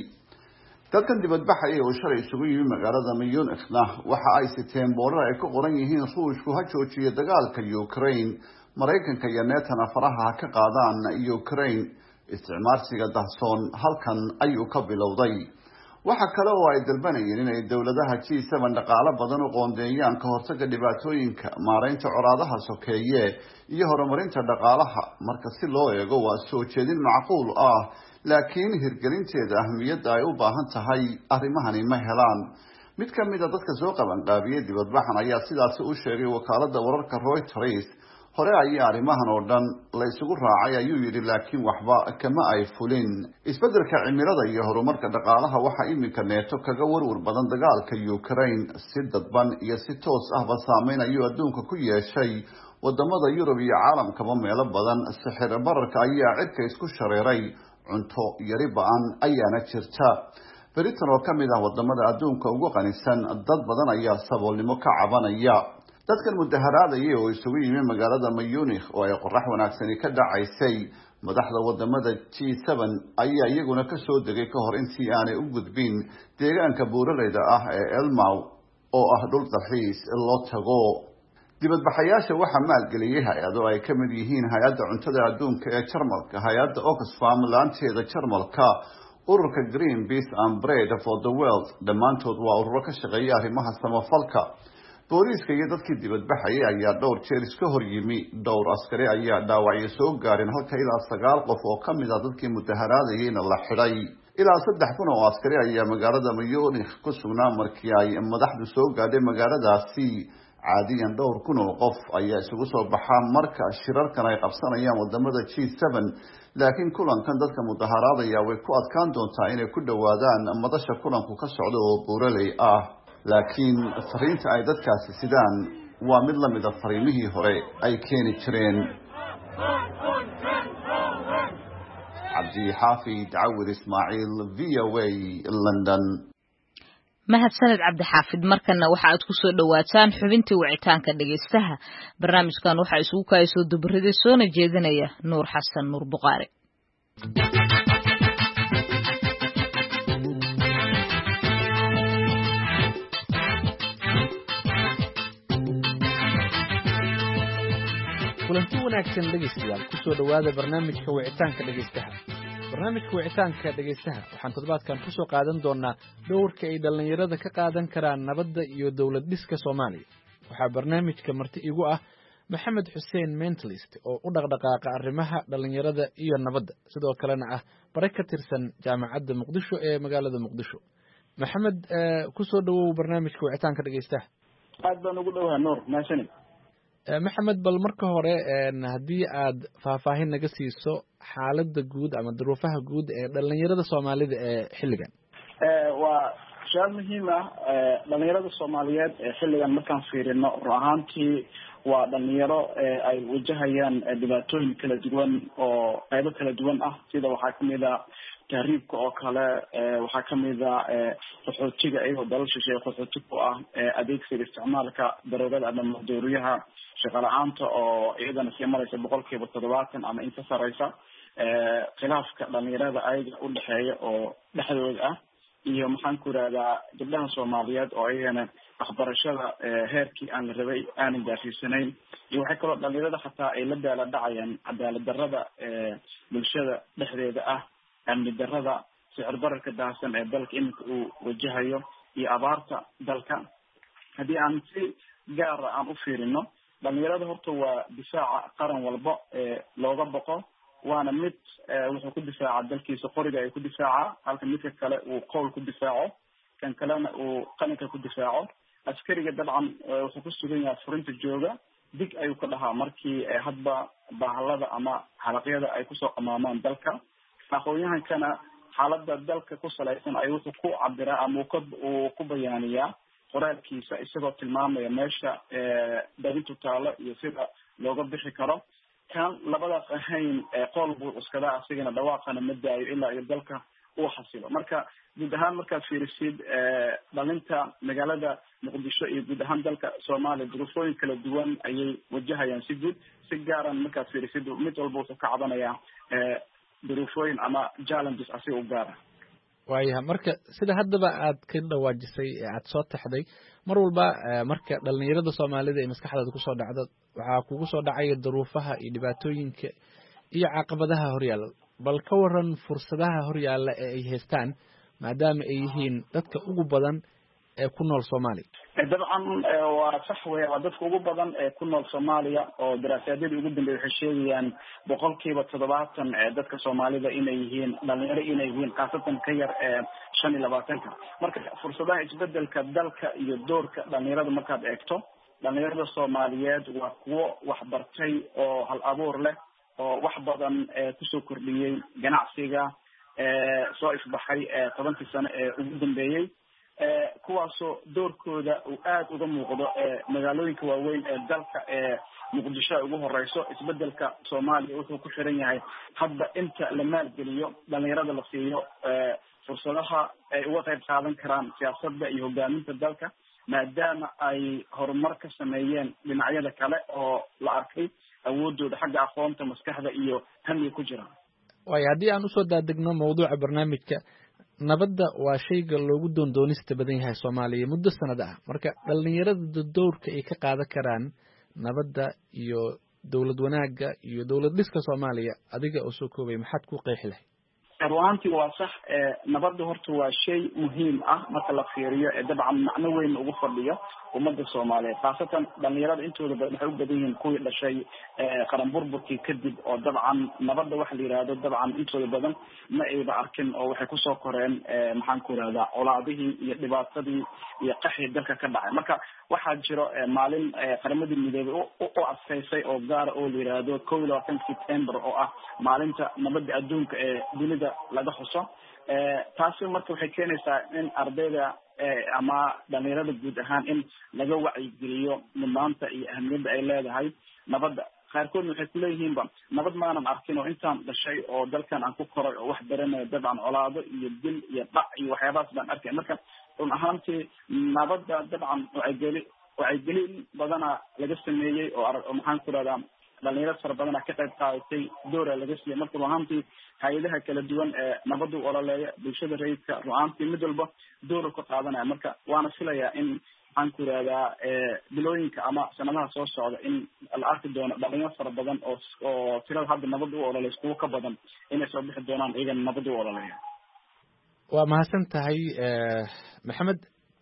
dadkan dibadbaxaya oo shalay isugu yimi magaalada Munich-na waxa ay siteen boorar ay ku qoran yihiin Ruushku ha joojiyo dagaalka Ukraine, Mareykanka iyo NATO-na faraha ka qaadaan Ukraine. isticmaalsiga dahsoon halkan ayuu ka bilowday. waxa kale oo ay dalbanayeen inay dawladaha G seven dhaqaale badan u qoondeeyaan ka hortagga dhibaatooyinka, maareynta colaadaha sokeeye iyo horumarinta dhaqaalaha. marka si loo eego waa soo jeedin macquul ah, laakiin hirgelinteeda ahmiyadda ay u baahan tahay arrimahani ma helaan. mid ka mid a dadka soo qaban qaabiyey dibadbaxan ayaa sidaasi u sheegay wakaaladda wararka Reuters. hore ayaa arrimahan oo dhan la isugu raacay ayuu yidhi, laakiin waxba kama ay fulin. isbeddelka cimilada iyo horumarka dhaqaalaha waxa iminka neeto kaga warwar badan dagaalka Ukraine. si dadban iyo si toos ahba saameyn ayuu adduunka ku yeeshay wadamada Yurub iyo caalamkaba meelo badan. sixir bararka ayaa cirka isku shareeray, cunto yari ba'an ayaana jirta. Britain oo ka mid ah wadamada adduunka ugu qanisan, dad badan ayaa saboolnimo ka cabanaya. dadkan mudaharaadaya oo isugu yimi magaalada Munich oo ay qorax wanaagsani ka dhacaysay, madaxda wadamada G seven ayaa iyaguna ka soo degay ka hor intii aanay u gudbin deegaanka buuraleyda ah ee Elmau oo ah dhul dalxiis loo tago. dibadbaxayaasha waxaa maalgeliyay hay-ado ay ka mid yihiin hay-adda cuntada adduunka ee Jarmalka, hay-adda Oxfam laanteeda Jarmalka, ururka Greenpeace and Bread for the World. dhammaantood waa ururo ka shaqeeya arrimaha samafalka. booliiska iyo dadkii dibadbaxayay ayaa dhowr jeer iska hor yimi. dhowr askari ayaa dhaawacyo soo gaareen, halka ilaa sagaal qof oo ka mid ah dadkii mudaharaadayayna la xidhay. ilaa saddex kun oo askari ayaa magaalada Munich ku sugnaa markii ay madaxdu soo gaadhay magaaladaasi. caadiyan dhowr kun oo qof ayaa isugu soo baxaa marka shirarkan ay qabsanayaan wadamada G seven, laakiin kulankan dadka mudaharaadaya way ku adkaan doontaa inay ku dhowaadaan madasha kulanku ka socda oo buuraley ah. laakiin fariinta ay dadkaasi sidaan waa mid la mid ah fariimihii hore ay keeni jireen. Cabdi Xaafid Cawil Ismaaciil, V O A, London. mahadsaned Cabdi Xaafid. markana waxa aad ku soo dhawaataan xubintii wicitaanka dhageystaha. barnaamijkan waxa isugu kaayso dubriday soona jeedinaya Nuur Xasan Nuur Buqaari. kulanti wanaagsan dhegeystayaal ku soo dhawaada barnaamijka wicitaanka dhageystaha. barnaamijka wicitaanka dhageystaha waxaan toddobaadkan ku soo qaadan doonaa dhowrka ay dhalinyarada ka qaadan karaan nabadda iyo dawlad dhiska Soomaaliya. waxaa barnaamijka marti igu ah maxamed xuseen mentalist oo u dhaqdhaqaaqa arrimaha dhalinyarada iyo nabadda sidoo kalena ah bare ka tirsan jaamacadda muqdisho ee magaalada muqdisho. maxamed kusoo dhawow barnaamijka wicitaanka dhegeystaha. aad baan ugu dhawahay nuur mahadsanid. maxamed bal marka hore haddii aad faahfaahin naga siiso xaaladda guud ama duruufaha guud ee dhalinyarada soomaalida ee xilligan. waa su-aal muhiim ah. dhalinyarada soomaaliyeed ee xilligan markaan fiirino run ahaantii waa dhalinyaro ay wajahayaan dhibaatooyin kala duwan oo qaybo kala duwan ah sida waxaa kamid a tahriibka oo kale, waxaa kamid a qaxootiga iyagoo dalal shisheeye qaxooti ku ah, adeegsiga isticmaalka daroogada ama madooriyaha, shaqo la-aanta oo iyadana sii maraysa boqol kiiba toddobaatan ama inta sareysa, khilaafka dhalinyarada ayaga udhexeeya oo dhexdooda ah, iyo maxaan ku irahdaa gabdhaha soomaaliyeed oo ayagana waxbarashada heerkii aan la rabay aanan gaarsiisanayn, iyo waxay kaloo dhalinyarada xataa ay la daala dhacayaan cadaalad darada bulshada dhexdeeda ah, amni darada, sicir bararka daahsan ee dalka iminka uu wajahayo, iyo abaarta dalka. haddii aan si gaara aan u fiirino, dhalinyarada horta waa difaaca qaran walba looga boqo, waana mid wuxuu ku difaaca dalkiisa qoriga ay ku difaaca, halka midka kale uu qowl ku difaaco, kan kalena uu qaninka ku difaaco. askariga dabcan wuxuu ku sugan yahay furinta jooga, dig ayuu ka dhahaa markii hadba bahalada ama xalaqyada ay kusoo qamaamaan dalka. aqoon-yahankana xaalada dalka ku salaysan ay wuxuu ku cabiraa ama uu ku bayaaniyaa qoraalkiisa isagoo tilmaamaya meesha darintu taalo iyo sida looga bixi karo. kan labadaas ahayn qool buu iskadaa, asigana dhawaaqana ma daayo ilaa iyo dalka uu xasilo. marka guud ahaan markaad fiirisid dhalinta magaalada muqdisho iyo guud ahaan dalka soomaaliya duruufooyin kala duwan ayay wajahayaan si guud. si gaaran markaad fiirisid mid walba wuxuu ka cabanayaa duruufooyin ama challenges asiga u gaara. waayaha marka sida haddaba aad ka dhawaajisay ee aad soo taxday, mar walba marka dhalinyarada soomaalida ee maskaxdaada kusoo dhacdo waxaa kugu soo dhacaya duruufaha iyo dhibaatooyinka iyo caqabadaha horyaala. bal ka waran fursadaha horyaala ee ay haystaan maadaama ay yihiin dadka ugu badan ee ku nool Soomaaliya. dabcan waa sax weeye, waa dadka ugu badan ee ku nool Soomaaliya oo daraasaadadii ugu dambeeyay waxay sheegayaan boqolkiiba toddobaatan ee dadka Soomaalida inay yihiin dhalinyaro, inay yihiin qaasatan ka yar ee shan iyo labaatanka. marka fursadaha isbedelka dalka iyo doorka dhalinyarada markaad eegto, dhalinyarada Soomaaliyeed waa kuwo waxbartay oo hal abuur leh oo wax badan kusoo kordhiyey ganacsiga soo ifbaxay tobankii sano ee ugu dambeeyey, kuwaasoo doorkooda uu aad uga muuqdo magaalooyinka waaweyn ee dalka ee muqdisho ay ugu horeyso. isbedelka Soomaaliya wuxuu ku xiran yahay hadda inta la maalgeliyo dhalinyarada la siiyo fursadaha ay uga qayb qaadan karaan siyaasadda iyo hogaaminta dalka, maadaama ay horumar ka sameeyeen dhinacyada kale oo la arkay awoodooda xagga aqoonta, maskaxda iyo hamiga ku jiraan. waayo haddii aan usoo daadegno mawduuca barnaamijka, nabadda waa shayga loogu doondoonista badan yahay Soomaaliya muddo sanad ah. marka dhalinyarada doorka ay ka qaadan karaan nabadda iyo dowlad wanaagga iyo dowlad dhiska Soomaaliya, adiga oo soo koobay maxaad ku qeexi lahayd? ruuxantii waa sax. nabadda horta waa shay muhiim ah marka la fiiriyo, dabcan macno weyn ugu fadhiyo ummadda Soomaaliyeed, khaasatan dhalinyarada intooda badan waxay u badan yihiin kuwii dhashay qaran burburkii kadib, oo dabcan nabadda waxa la yidhaahdo dabcan intooda badan ma ayba arkin oo waxay kusoo koreen maxaan ku irahdaa colaadihii iyo dhibaatadii iyo qaxii dalka ka dhacay. marka waxaa jiro maalin qaramadii midoobay u adkaysay oo gaara oo la yidhaahdo kow iyo labaatan September oo ah maalinta nabadda adduunka ee dunida laga xuso. taasi marka waxay keenaysaa in ardayda ama dhalinyarada guud ahaan in laga wacyigeliyo mudnaanta iyo ahamiyadda ay leedahay nabadda. qaarkoodna waxay kuleeyihiinba nabad maanan arkin oo intaan dhashay oo dalkan aan ku koray oo wax baranayo dabcan colaado iyo dil iyo dhac iyo waxyaabahaas baan arkay. marka run ahaantii nabadda dabcan wacyigeli wacyigelin badana laga sameeyey oo maxaan ku rahdaa dhalinyaro fara badana ka qayb qaadatay, doora laga siiyey. marka ruahaantii hay-adaha kala duwan ee nabadda u ololeeya, bulshada rayidka ruahaantii mid walba doora ka qaadanaya. marka waana filayaa in maxaan ku irahdaa bilooyinka ama sanadaha soo socda in la arki doono dhalinyaro fara badan oo oo tirada hadda nabadda u ololeysa kuwo ka badan inay soo bixi doonaan iyagana nabadda u ololeeya. waa mahadsan tahay maxamed.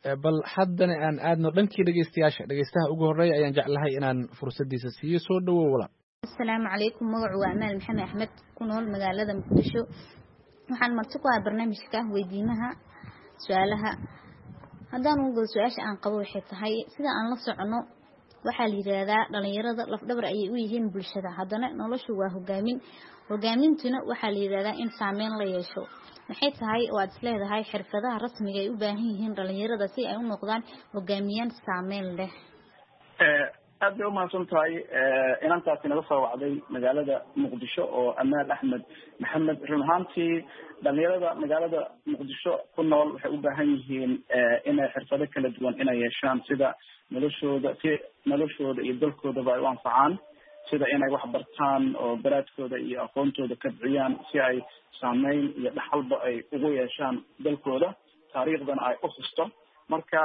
bal haddana aan aadno dhankii dhegeystayaasha dhegeystaha ugu horreeya ayaan jeclahay inaan fursadiisa siiyo soo dhawow walaal asalaamu calaykum magacu waa amaal maxamed axmed ku nool magaalada muqdisho waxaan marti ku ah barnaamijka weydiimaha su-aalaha haddaan ugu galo su-aasha aan qabo waxay tahay sida aan la socono waxaa la yidhaahdaa dhalinyarada lafdhabar ayay u yihiin bulshada haddana noloshu waa hogaamin hogaamintuna waxaa la yidhaahdaa in saameyn la yeesho maxay tahay oo aad isleedahay xirfadaha rasmiga ay u baahan yihiin dhalinyarada si ay u noqdaan hogaamiyaan saameyn leh aad bay umahadsan tahay inantaasi naga soo wacday magaalada muqdisho oo amaal axmed maxamed run ahaantii dhalinyarada magaalada muqdisho ku nool waxay u baahan yihiin inay xirfado kala duwan inay yeeshaan sida noloshooda si noloshooda iyo dalkoodaba ay u anfacaan sida inay wax bartaan oo garaadkooda iyo aqoontooda kabciyaan si ay saameyn iyo dhaxalba ay ugu yeeshaan dalkooda taariikhdana ay u xusto marka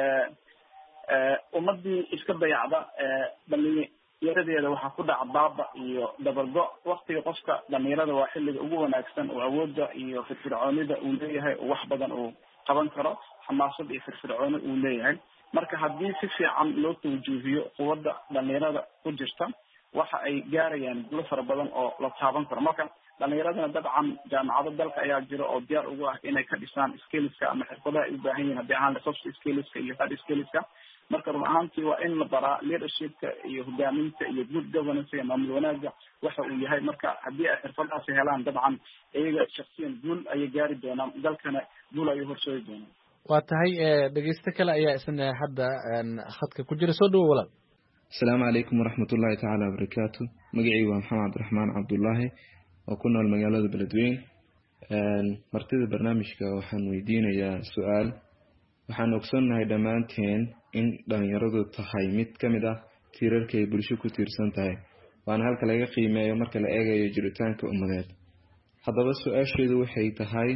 ummadii iska dayacda dhalinyaradeeda waxaa ku dhaca baaba iyo dabargo waktiga qofka dhalinyarada waa xilliga ugu wanaagsan oo awoodda iyo firfircoonida uu leeyahay oo wax badan uu qaban karo xamaasad iyo firfircooni uu leeyahay marka haddii si fiican loo tawjuuhiyo quwadda dhalinyarada ku jirta waxa ay gaarayaan gulo fara badan oo la taaban karo marka dhalinyaradana dabcan jaamacado dalka ayaa jira oo diyaar ugu ah inay ka dhisaan skillska ama xirfadaha ay u baahan yihiin haddii ahaan soft skillska iyo hard skillska marka run ahaantii waa in la baraa leadershipka iyo hogaaminta iyo good governance iyo maamul wanaaga waxa uu yahay marka haddii ay xirfadahaasi helaan dabcan iyaga shaksiyan guul ayay gaari doonaan dalkana guul ayay horseedi doonaan waa tahay dhegeysto kale ayaa isna hadda khadka ku jira soo dhawo walaal asalaamu calaykum waraxmatullaahi tacaala wabarakaatu magacaygu waa maxamed cabdiraxmaan cabdullaahi oo ku nool magaalada beledweyne martida barnaamijka waxaan weydiinayaa su-aal waxaan ogsoonnahay dhammaanteen in dhalinyaradu tahay mid ka mid ah tiirarka ay bulsho ku tiirsan tahay waana halka laga qiimeeyo marka la eegayo jiritaanka ummadeed haddaba su-aasheedu waxay tahay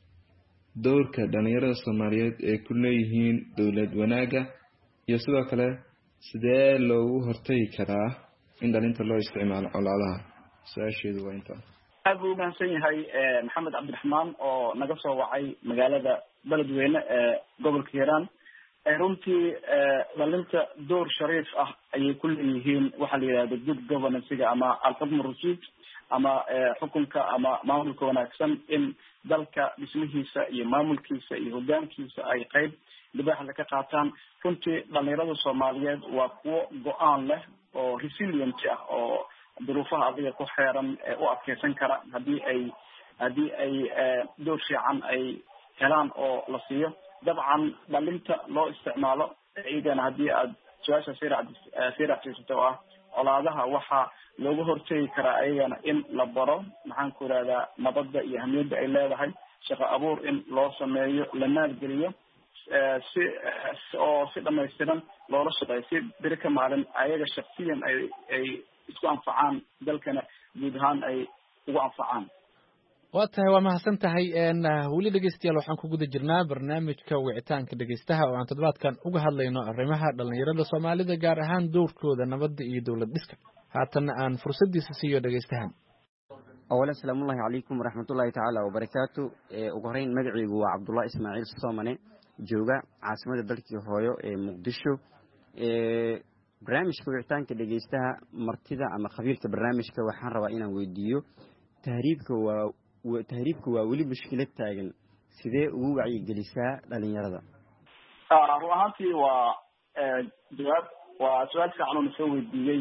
dowrka dhalinyarada soomaaliyeed ee ku leeyihiin dowlad wanaagga iyo sidoo kale sidee loogu hortagi karaa in dhalinta loo isticmaalo colaadaha su-aasheedu waa intaa aad buu umahadsan yahay maxamed cabdiraxmaan oo naga soo wacay magaalada beledweyne ee gobolka hiiraan runtii dhalinta door shariif ah ayay ku leeyihiin waxaa la yidhahda good governancega ama alxukm rashiid ama xukunka ama maamulka wanaagsan in dalka dhismihiisa iyo maamulkiisa iyo hogaankiisa ay qayb libaaxda ka qaataan runtii dhalinyarada soomaaliyeed waa kuwo go-aan leh oo resilient ah oo duruufaha adiga ku xeeran u adkeysan kara hadii ay hadii ay door fiican ay helaan oo la siiyo dabcan dhalinta loo isticmaalo iyagana haddii aad su-aasha sii raacsiisato oo ah colaadaha waxaa looga hortegi karaa ayagana in la baro maxaan ku irahdaa nabadda iyo ahmiyadda ay leedahay shaqo abuur in loo sameeyo la maalgeliyo si oo si dhamaystiran loola shaqeeyo si beri ka maalin ayaga shaksiyan ay ay isku anfacaan dalkana guud ahaan ay ugu anfacaan waa tahay waa mahadsan tahay weli dhegeystayaal waxaan ku guda jirnaa barnaamijka wicitaanka dhegeystaha oo aan toddobaadkan uga hadlayno arrimaha dhalinyarada soomaalida gaar ahaan dowrkooda nabadda iyo dowlad dhiska haatanna aan fursadiisa siiyo dhegeystahan awalan salaamullahi calaykum waraxmatullaahi tacaala wabarakaatu ugu horeyn magacaygu waa cabdullahi ismaaciil soomane jooga caasimada dalkii hooyo ee muqdisho barnaamijka wicitaanka dhegeystaha martida ama khabiirka barnaamijka waxaan rabaa inaan weydiiyo tahriibka waa tahriibka waa weli mushkilad taagan sidee ugu wacyigelisaa dhalinyarada run ahaantii waa jawaab waa su-aal fiican oo nasoo weydiiyey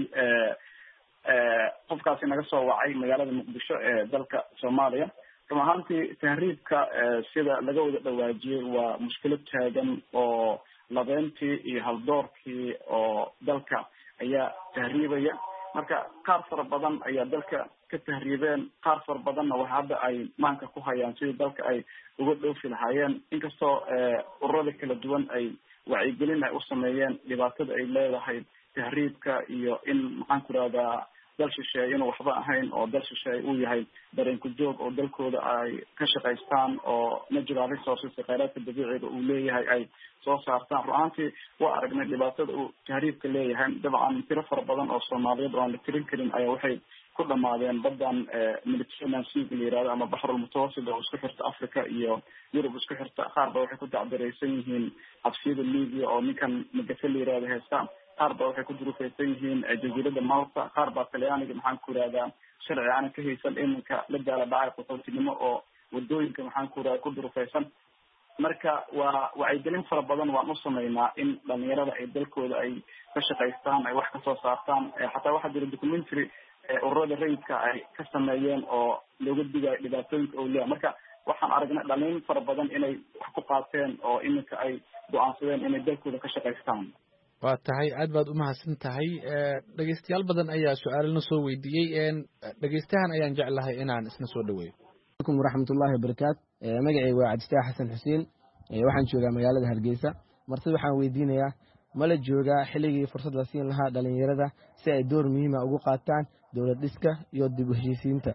qofkaasi naga soo wacay magaalada muqdisho ee dalka soomaaliya run ahaantii tahriibka sida laga wada dhawaajiyey waa mushkilad taagan oo labeentii iyo haldoorkii oo dalka ayaa tahriibaya marka qaar fara badan ayaa dalka ka tahriibeen qaar fara badanna waxa hadda ay maanka ku hayaan sidii dalka ay uga dhoofi lahaayeen inkastoo ururada kala duwan ay wacyigelin ay u sameeyeen dhibaatada ay leedahay tahriibka iyo in maxaan ku rahdaa dal shisheeye inuu waxba ahayn oo dal shisheeye uu yahay dareenku joog oo dalkooda ay ka shaqaystaan oo natural resources kheyraadka dabiiciga uu leeyahay ay soo saartaan run ahaantii waa aragnay dhibaatada uu tahriibka leeyahay dabcan tiro fara badan oo soomaaliyeed oo aan la tirin karin ayaa waxay ku dhamaadeen badan mediterranean sea la yirahdo ama baxrul mutawasit oo isku xirta Africa iyo Yurub isku xirta. qaar ba waxay ku dacdareysan yihiin xabsiyada Libya oo ninkan Gaddafi la yirahdo heesta. qaar ba waxay ku durufaysan yihiin jasiirada Malta. qaar ba Talyaaniga maxaan ku yiraahdaa sharci aan ka haysan iminka la gaala dhacay qaxootinimo oo wadooyinka maxaan ku yiraahdaa ku durufaysan. marka waa wacyigelin fara badan waan u sameynaa in dhalinyarada ay dalkooda ay ka shaqaystaan, ay wax ka soo saartaan. xataa waxaa jira documentary ururada rayidka ay ka sameeyeen oo looga digayo dhibaatooyinka oo leeyahay. marka waxaan aragnay dhalin fara badan inay wax ku qaateen oo iminka ay go'aansadeen inay dalkooda ka shaqaystaan. waa tahay aad baad u mahadsan tahay. dhegeystayaal badan ayaa su-aalana soo weydiiyey. dhegeystahan ayaan jeclahay inaan isna soo dhaweeyo. alaykum waraxmatullaahi wabarakaatu. magacayga waa Cabdistaax Xasan Xuseen. waxaan joogaa magaalada Hargeysa. martida waxaan weydiinayaa ma la joogaa xilligii fursad la siin lahaa dhalinyarada si ay door muhiim ah ugu qaataan dowlad dhiska iyo dib u heshiisiinta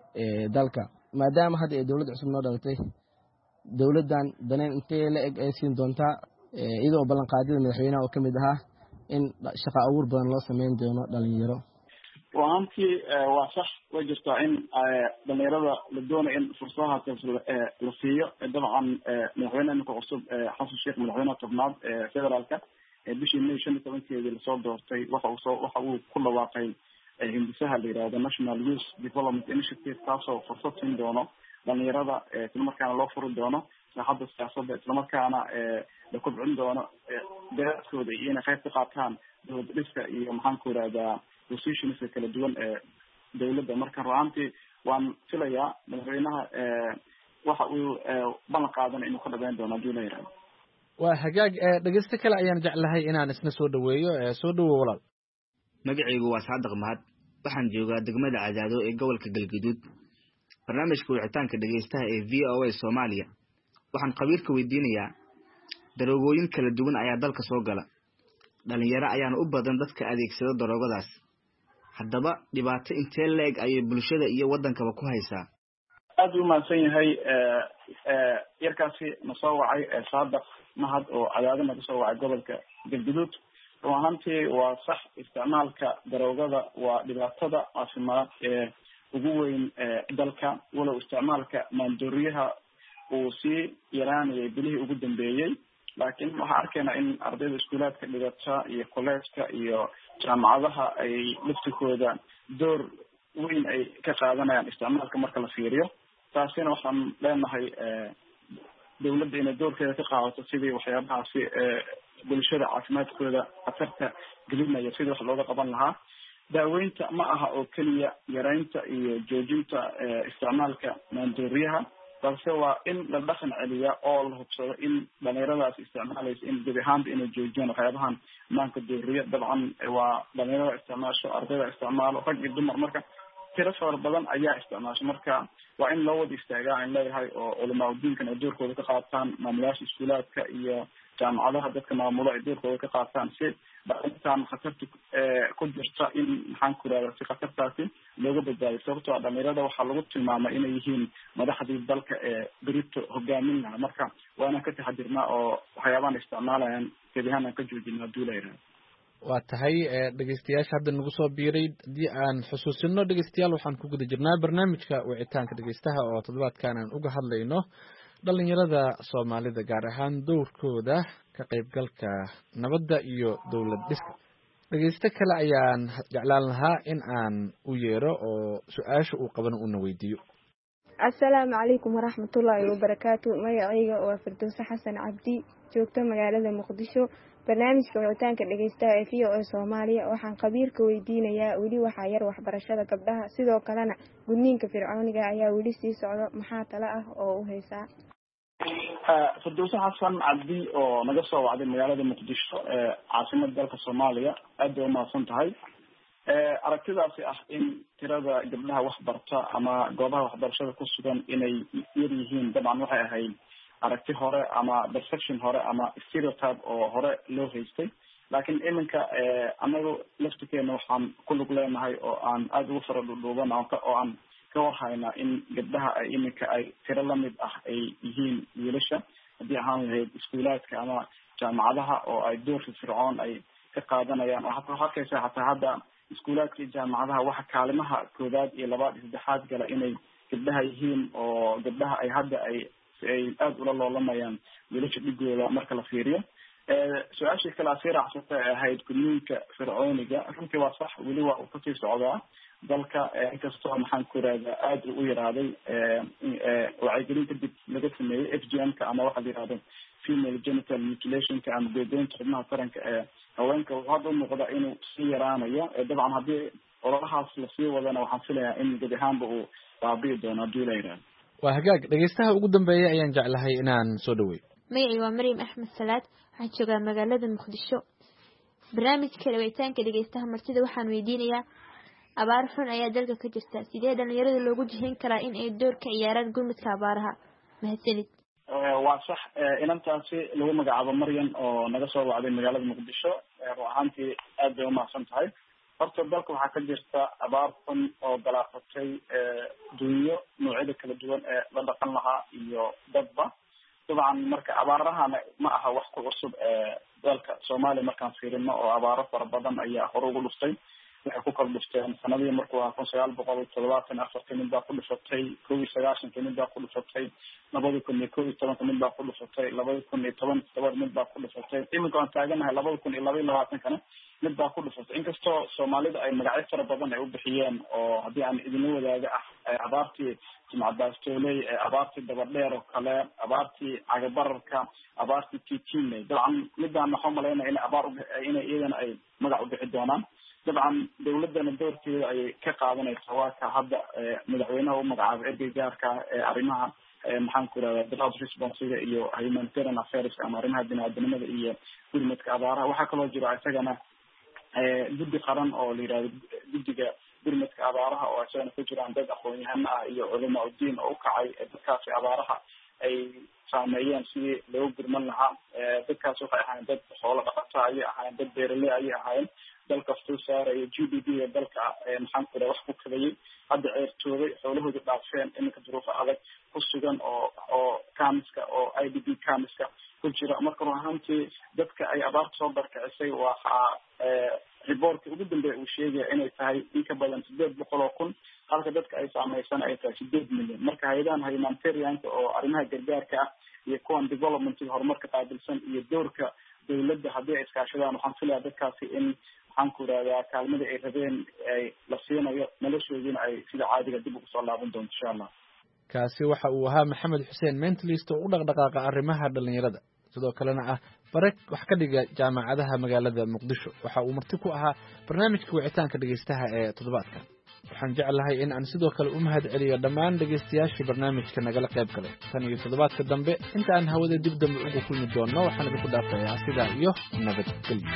dalka, maadaama hadda ay dowlad cusub noo dhalatay. dowladdan daneen intee la eg ay siin doontaa iyadoo ballanqaadyada madaxweynaha oo ka mid ahaa in shaqo abuur badan loo sameyn doono dhalinyaro. waantii waa sax way jirtaa in dhalinyarada la doonayo in fursadahaas la siiyo. dabcan madaxweynaha cusub xasan sheekh madaxweynaha tobnaad ee federaalka bishii May shan iyo tobankeedii lasoo doortay waxa uu soo waxa uu ku dhawaaqay hindisaha la yiraahdo National Youth Development Initiative, taasoo fursad siin doono dhalinyarada isla markaana loo furi doono saaxadda siyaasadda, isla markaana la kobcin doono daraskooda iyo inay qayb ka qaataan dowlad dhiska iyo maxaan ku yiraahdaa positionska kala duwan ee dowladda. marka ru'aantii waan filayaa madaxweynaha waxa uu ballan qaadan inuu ka dhabeyn doono hadii la yiraahdo. waa hagaag. dhegeysto kale ayaan jeclahay inaan isna soo dhaweeyo. soo dhawo walaal. magacaygu waa Saadaq Mahad. waxaan joogaa degmada Cadaado ee gobolka Galgaduud. barnaamijka wicitaanka dhegeystaha ee V O A Soomaaliya waxaan qabiirka weydiinayaa daroogooyin kala duwan ayaa dalka soo gala. dhalinyaro ayaana u badan dadka adeegsada daroogadaas. haddaba dhibaato intee leeg ayay bulshada iyo wadankaba ku haysaa? aad u mahadsan yahay yarkaasi na soo wacay Saadaq Mahad oo Cadaado naga soo wacay gobolka Galgaduud. run ahaantii waa sax, isticmaalka daroogada waa dhibaatada caafimaad ee ugu weyn dalka. walow isticmaalka maandooriyaha uu sii yaraanayay bilihii ugu dambeeyey, laakiin waxaan arkaynaa in ardayda iskuulaadka dhigata iyo kolleejka iyo jaamacadaha ay laftikooda door weyn ay ka qaadanayaan isticmaalka marka la fiiriyo. taasina waxaan leenahay dowladda inay doorkeeda ka qaadato sidii waxyaabahaasi bulshada caafimaadkooda khatarta gelinaya sidii wax looga qaban lahaa. daaweynta ma aha oo keliya yaraynta iyo joojinta isticmaalka maandooriyaha, balse waa in la dhaqan celiya oo la hubsado in dhalinyaradaas isticmaalaysa in gebi ahaanba inay joojiyaan waxyaabahan maanka dooriya. dabcan waa dhalinyarada isticmaasho, ardayda isticmaalo, rag iyo dumar. marka tiro fara badan ayaa isticmaasho. marka waa in loo wada istaagaa aan leeyahay oo culamaa udiinkan ay doorkooda ka qaataan, maamulayaasha iskuulaadka iyo jaamacadaha dadka maamulo ay doorkooda ka qaataan si dhalintan khatarta ku jirta in maxaan ku yirahdaa si khatartaasi looga badbaadiyo. sababtoo ah dhalinyarada waxaa lagu tilmaamay inay yihiin madaxdii dalka ee berito hogaamin lahaa. marka waa inaan ka taxadirnaa oo waxyaabahan isticmaalayaan keliyahaan aan ka joojina haduu la yirahdo. waa tahay dhegeystayaasha hadda nagu soo biiray haddii aan xusuusino dhegeystayaal waxaan ku guda jirnaa barnaamijka wicitaanka dhegeystaha oo toddobaadkan aan uga hadlayno dhalinyarada Soomaalida gaar ahaan doorkooda ka qaybgalka nabadda iyo dowlad dhiska. dhegeysto kale ayaan jeclaan lahaa in aan u yeero oo su-aasha uu qaban una weydiiyo. asalaamu calaykum waraxmatullaahi wabarakaatu. magacayga waa Firdowsi Xasan Cabdi, joogta magaalada Muqdisho. barnaamijka wicitaanka dhegeystaha ee V O A Soomaaliya waxaan qabiirka weydiinayaa weli waxaa yar waxbarashada gabdhaha, sidoo kalena gudniinka fircooniga ayaa weli sii socdo. maxaa talo ah oo u haysaa? Firdowsi Xasan Cabdi oo naga soo wacday magaalada Muqdisho ee caasimada dalka Soomaaliya, aad bay u mahadsan tahay. aragtidaasi ah in tirada gabdhaha waxbarta ama goobaha waxbarashada ku sugan inay yar yihiin, dabcan waxay ahayd aragti hore ama perception hore ama stereotype oo hore loo haystay. laakiin iminka anagu laftirkeena waxaan ku lug leenahay oo aan aada ugu fara dhuudhuuban oo aan ka warhaynaa in gabdhaha ay iminka ay tiro lamid ah ay yihiin wiilasha, haddii ahaan lahayd iskuulaadka ama jaamacadaha oo ay door firfircoon ay ka qaadanayaan. waxaad arkaysaa xataa hadda iskuulaadka iyo jaamacadaha waxa kaalimaha koowaad iyo labaad iyo saddexaad gala inay gabdhaha yihiin oo gabdhaha ay hadda ay ay aada ula loolamayaan wiilasha dhigooda marka la fiiriyo. su-aashii kale asii raacsata ee ahayd gudniinka fircooniga runtii waa sax, weli waa uu kasii socdaa dalka, inkastoo maxaan ku irahdaa aada u yaraaday wacyigelin kadib laga sameeyey f g m ka ama waxa la yihahdo female genital mutilationka ama beedeynta xubnaha taranka ee haweenka. wuxuu hadda umuuqda inuu sii yaraanayo, dabcan haddii ololahaas lasii wadana waxaan filayaa in gebi ahaanba uu baabi'i doono haddii la yidhahdo. waa hagaag dhegeystaha ugu dambeeya ayaan jeclahay inaan soo dhaweeyo. magacii waa Maryam Axmed Salaad, waxaan joogaa magaalada Muqdisho. barnaamijka dhaweytaanka dhegeystaha martida waxaan weydiinayaa, abaar xun ayaa dalka ka jirta, sidee dhalinyarada loogu jihin karaa in ay door ka ciyaaraan gurmadka abaaraha? mahadsanid. waa sax, inantaasi lagu magacaabo Maryam oo naga soo wacday magaalada Muqdisho, run ahaantii aad bay umahadsan tahay. horta dalka waxaa ka jirta abaar xun oo galaafatay dunyo noocyada kala duwan ee la dhaqan lahaa iyo dadba. dabcan marka abaarahana ma aha wax ku cusub dalka Soomaaliya markaan fiirino, oo abaaro fara badan ayaa hore ugu dhuftay. waxay ku kala dhufteen sanadii markuu ahaa kun sagaal boqol iyo toddobaatan afartii mid baa ku dhufatay, kow iyo sagaashankii mid baa ku dhufatay, labada kun iyo kow iyo tobanka mid baa ku dhufatay, labada kun iyo toban toban mid baa ku dhufatay, iminka aan taaganahay labada kun iyo laba iyo labaatankana mid baa ku dhufatay. inkastoo Soomaalida ay magacyo fara badan ay u bixiyeen oo haddii aan idinla wadaaga ah abaartii jimcadaastooley, abaartii dabadheer oo kale, abaartii cagabararka, abaartii titinle. dabcan midaan waxaa umalaynaya in abaar inay iyadana ay magac u bixi doonaan. dabcan dawladana doorkeeda ayay ka qaadanaysaa. waa ka hadda madaxweynaha u magacaabay ergey gaarka ee arrimaha maxaan ku irahdaa drought responsiga iyo humanitarian affairs ama arrimaha biniaadanimada iyo gurmadka abaaraha. waxaa kaloo jira isagana guddi qaran oo la yihahdo guddiga gurmadka abaaraha, oo isagana ku jiraan dad aqoon-yahano ah iyo culamaa udiin oo ukacay dadkaasi abaaraha ay saameeyeen sidii loo gurman lahaa. dadkaas waxay ahaayeen dad xoolo dhaqata ayay ahaayeen, dad beeraley ayay ahaayeen, dalka soo saaraya g d p ee dalka maxaan ku irahdaa wax ku kadayay, hadda ceertooday, xoolahooda dhaafeen, iminka duruufo adag ku sugan oo oo kamiska oo i d b kamiska ku jira. marka run ahaantii dadka ay abaarta soo barkicisay waxaa riboortka ugu dambeeya uu sheegaya inay tahay in ka badan sideed boqol oo kun, halka dadka ay saameysana ay tahay sideed milyan. marka hay-adahan humanitarianka oo arrimaha gargaarka ah iyo kuwan developmentiga horumarka qaabilsan iyo doorka dawladda haddii ay iskaashadaan, waxaan filayaa dadkaasi in waxaan ku irahdaa kaalmada ay rabeen ay la siinayo, noloshoodiina ay sida caadiga dib ugu soo laaban doonto insha allah. kaasi waxa uu ahaa Maxamed Xuseen, mentalist oo u dhaqdhaqaaqa arrimaha dhalinyarada, sidoo kalena ah bare wax ka dhiga jaamacadaha magaalada Muqdisho. waxa uu marti ku ahaa barnaamijka wicitaanka dhegeystaha ee toddobaadkan. waxaan jeclahay in aan sidoo kale u mahad celiyo dhammaan dhegeystayaashii barnaamijka nagala qayb galay. tan iyo toddobaadka dambe inta aan hawada dib dambe ugu kulmi doono, waxaan idinku dhaafayaa sidaa iyo nabadgelyo.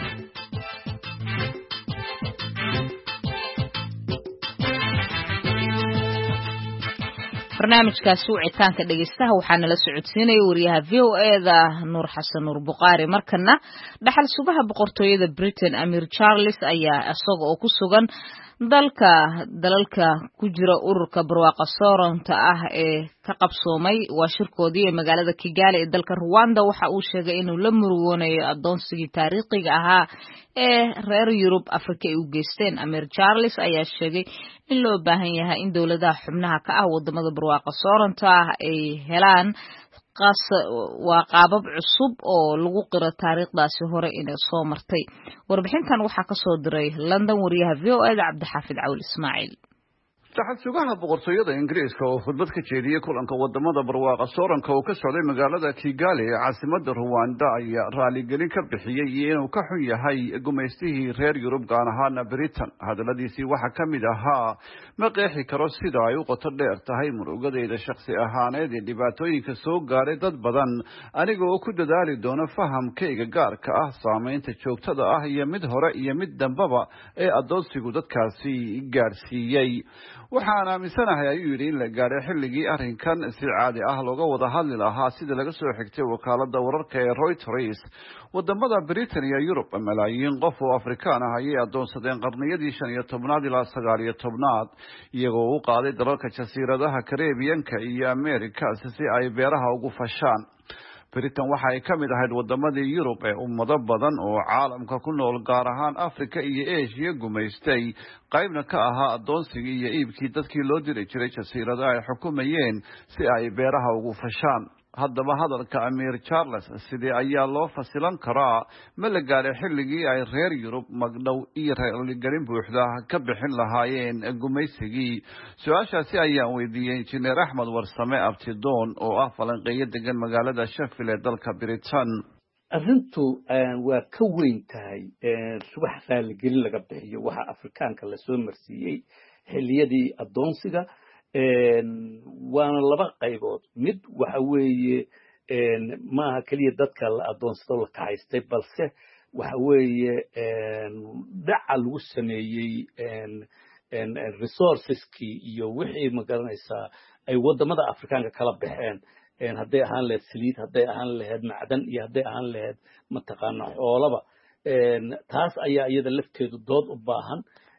barnaamijkaasi wicitaanka dhegeystaha waxaa nala socodsiinaya wariyaha v o e da Nuur Xasan Nuur Buqaari. markana dhaxal subaha boqortooyada Britain Amir Charles ayaa isaga oo ku sugan dalka dalalka ku jira ururka barwaaqa sooronta ah ee ka qabsoomay waa shirkoodii ee magaalada Kigali ee dalka Rwanda. waxa uu sheegay inuu la murugoonayo adoonsigii taariikhiga ahaa ee reer Yurub Afrika ay u geysteen. Amir Charles ayaa sheegay in loo baahan yahay in dawladaha xubnaha ka ah wadamada barwaaqa sooronta ah ay helaan qaas waa qaabab cusub oo lagu qiro taariikhdaasi hore inay soo martay. warbixintan waxaa ka soo diray London wariyaha v o e da Cabdixaafid Cawl Ismaaciil. saxad sugaha boqortooyada Ingiriiska oo khudbad ka jeediyay kulanka wadamada barwaaqa sooranka oo ka socday magaalada Kigali ee caasimadda Rwanda ayaa raaligelin ka bixiyay inuu ka xun yahay gumaystihii reer Yurub gaar ahaan Britain. hadaladiisii waxaa ka mid ahaa ma qeexi karo sida ay u qoto dheer tahay murugadeeda shakhsi ahaaneed ee dhibaatooyinka soo gaaray dad badan, aniga oo ku dadaali doona fahamkayga gaarka ah saameynta joogtada ah iyo mid hore iyo mid dambaba ee adoonsigu dadkaasi gaarsiiyey. waxaan aaminsanahay ayuu yidhi in la gaadhay xilligii arrinkan si caadi ah looga wada hadli lahaa sida laga soo xigtay wakaalada wararka ee Reuters. wadamada Britain iyo Yurub malaayiin qof oo Afrikaan ah ayay adoonsadeen qarniyadii shan iyo tobnaad ilaa sagaal iyo tobnaad, iyagoo u qaaday dalalka jasiiradaha Caribbean-ka iyo America si ay beeraha ugu fashaan. britain waxa ay ka mid ahayd wadamadii yurub ee ummado badan oo caalamka ku nool gaar ahaan afrika iyo asia gumaystay qaybna ka ahaa adoonsigii iyo iibkii dadkii loo diri jiray jasiirada ay xukumayeen si ay beeraha ugu fashaan haddaba hadalka amiir charles sidee ayaa loo fasilan karaa ma la gaadhay xilligii ay reer yurub magdhow iyo reerligelin buuxda ka bixin lahaayeen gumaysigii su-aashaasi ayaan weydiiyey injineer axmed warsame abtidoon oo ah falanqeeyo degan magaalada sheffield ee dalka britain arrintu waa ka weyn tahay subax raaligelin laga bixiyo waxa afrikaanka lasoo marsiiyey xilliyadii adoonsiga waana laba qaybood mid waxa weeye maaha keliya dadka la adoonsado la kahaystay balse waxa weeye dhaca lagu sameeyey resourceskii iyo wixii magaranaysaa ay wadamada afrikaanka kala baxeen hadday ahaan lahayd saliid hadday ahaan lahayd macdan iyo hadday ahaan lahayd mataqaana xoolaba taas ayaa iyada lafteedu dood u baahan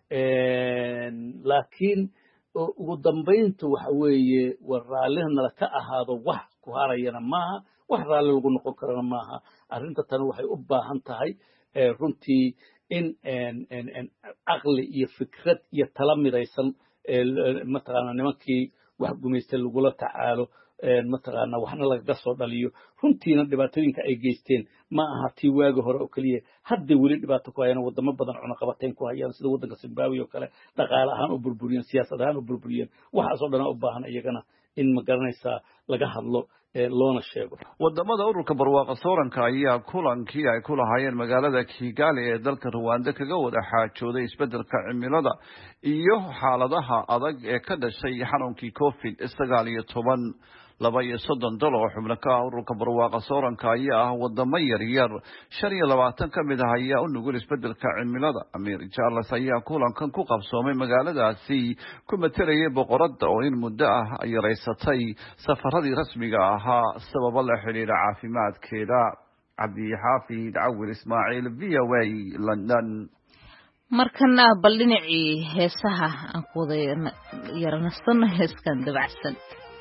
laakiin ugu dambaynta waxa weeye war raallina nala ka ahaado wax ku harayana maaha wax raalli lagu noqon karana maaha arrinta tan waxay u baahan tahay runtii in caqli iyo fikrad iyo tala midaysan mataqaana nimankii wax gumaystay lagula tacaalo mataqaana waxna lagaga soo dhaliyo runtiina dhibaatooyinka ay geysteen ma aha tii waagi hore oo keliya hadday weli dhibaato ku hayaan wadamo badan cunaqabateyn ku hayaan sida waddanka zimbabwe oo kale dhaqaale ahaan u burburiyeen siyaasad ahaan u burburiyeen waxaasoo dhan u baahan iyagana in ma garanaysaa laga hadlo loona sheego wadamada ururka barwaaqa sooranka ayaa kulankii ay ku lahaayeen magaalada kigali ee dalka ruwanda kaga wada xaajooday isbedelka cimilada iyo xaaladaha adag ee ka dhashay xanuunkii covid sagaal iyo toban laba iyo soddon dal oo xubno ka ah ururka barwaaqa sooranka ayaa ah wadamo yaryar shan iyo labaatan ka mid ah ayaa u nugul isbedelka cimilada amiir charles ayaa kulankan ku qabsoomay magaaladaasi ku matelayay boqoradda oo in muddo ah yaraysatay safaradii rasmiga ahaa sababo la xidhiidha caafimaadkeeda cabdixaafid cawil ismaaciil v o a london markana bal dhinacii heesaha aan ku wada yaranasano heeskan dabacsan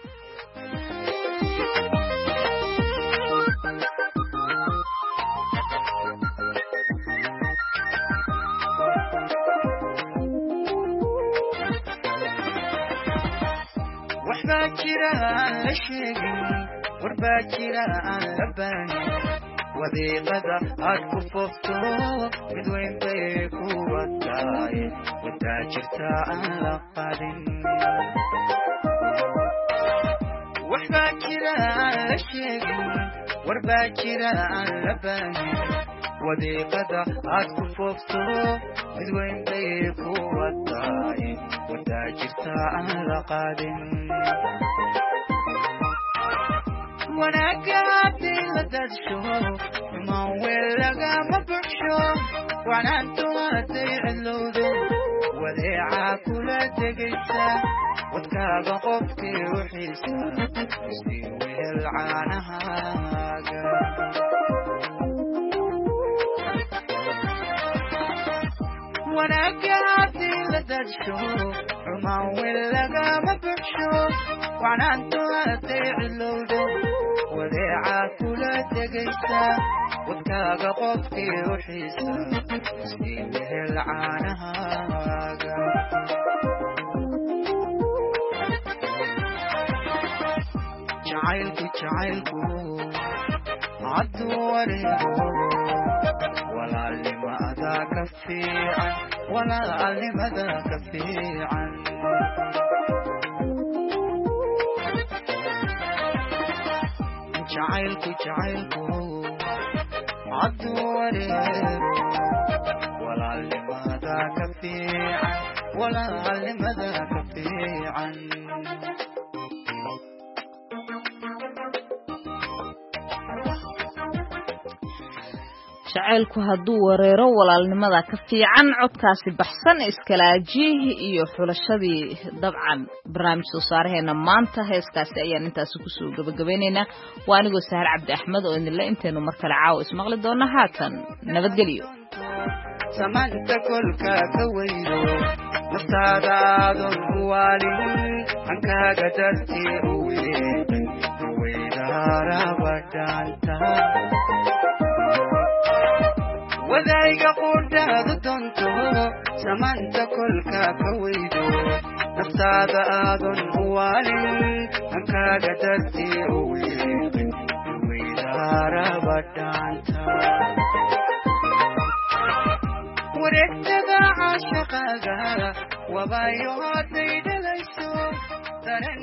waxbaa aan la sheegin warbaa jira aan la baahin wadiiqada aad ku foofto mid weyn bay kuwa tahay wadaa jirta aan la qadin waxbaa jira aan la sheegin warbaa jira aan la baahin wadiiqada aad ku foofto mid weyn bay kuwa tahay wadaa jirta aan la qadin wanaaga haddii la dadsho imaan weel lagama buxsho wanaantu hadday cidlowdo wadeecaa kula degaysa wadkaaga qofkii u xiisa sii wehel caanahaaga wanaaga haddii la dadsho xumaan weel lagama buxsho wanaantu hadday cidlowdo wadeecaa kula degaysa wadkaaga qofkii u xiisa sii wehel caanahaaga jacaylku jacaylku hadduu wareego walaalnimada ka fiican walaalnimada ka fiican jacaylku jacaylku hadduu wareero walaalnimada ka fiican walaalnimada ka fiican jacaylku hadduu wareero walaalnimada ka fiican codkaasi baxsan iskalaajiih iyo xulashadii dabcan barnaamij soo saaraheena maanta heeskaasi ayaan intaasi kusoo gabagabeynaynaa waa anigoo sahar cabdi axmed oo idinle intaynu mar kale caawa ismaqli doona haatan nabadgelyo samanta kolka ka weydo naftaadaadon uwaalin hankaaga dartii u weeday weyda weydaarabadhaanta wadayga qudhaadu doonto samanta kolka ka weydo naftaada aadan uwaalin hankaaga dartii u wiiqin weydaarabadhaanta wareegtada caashaqaaga wabayo hadday dhalayso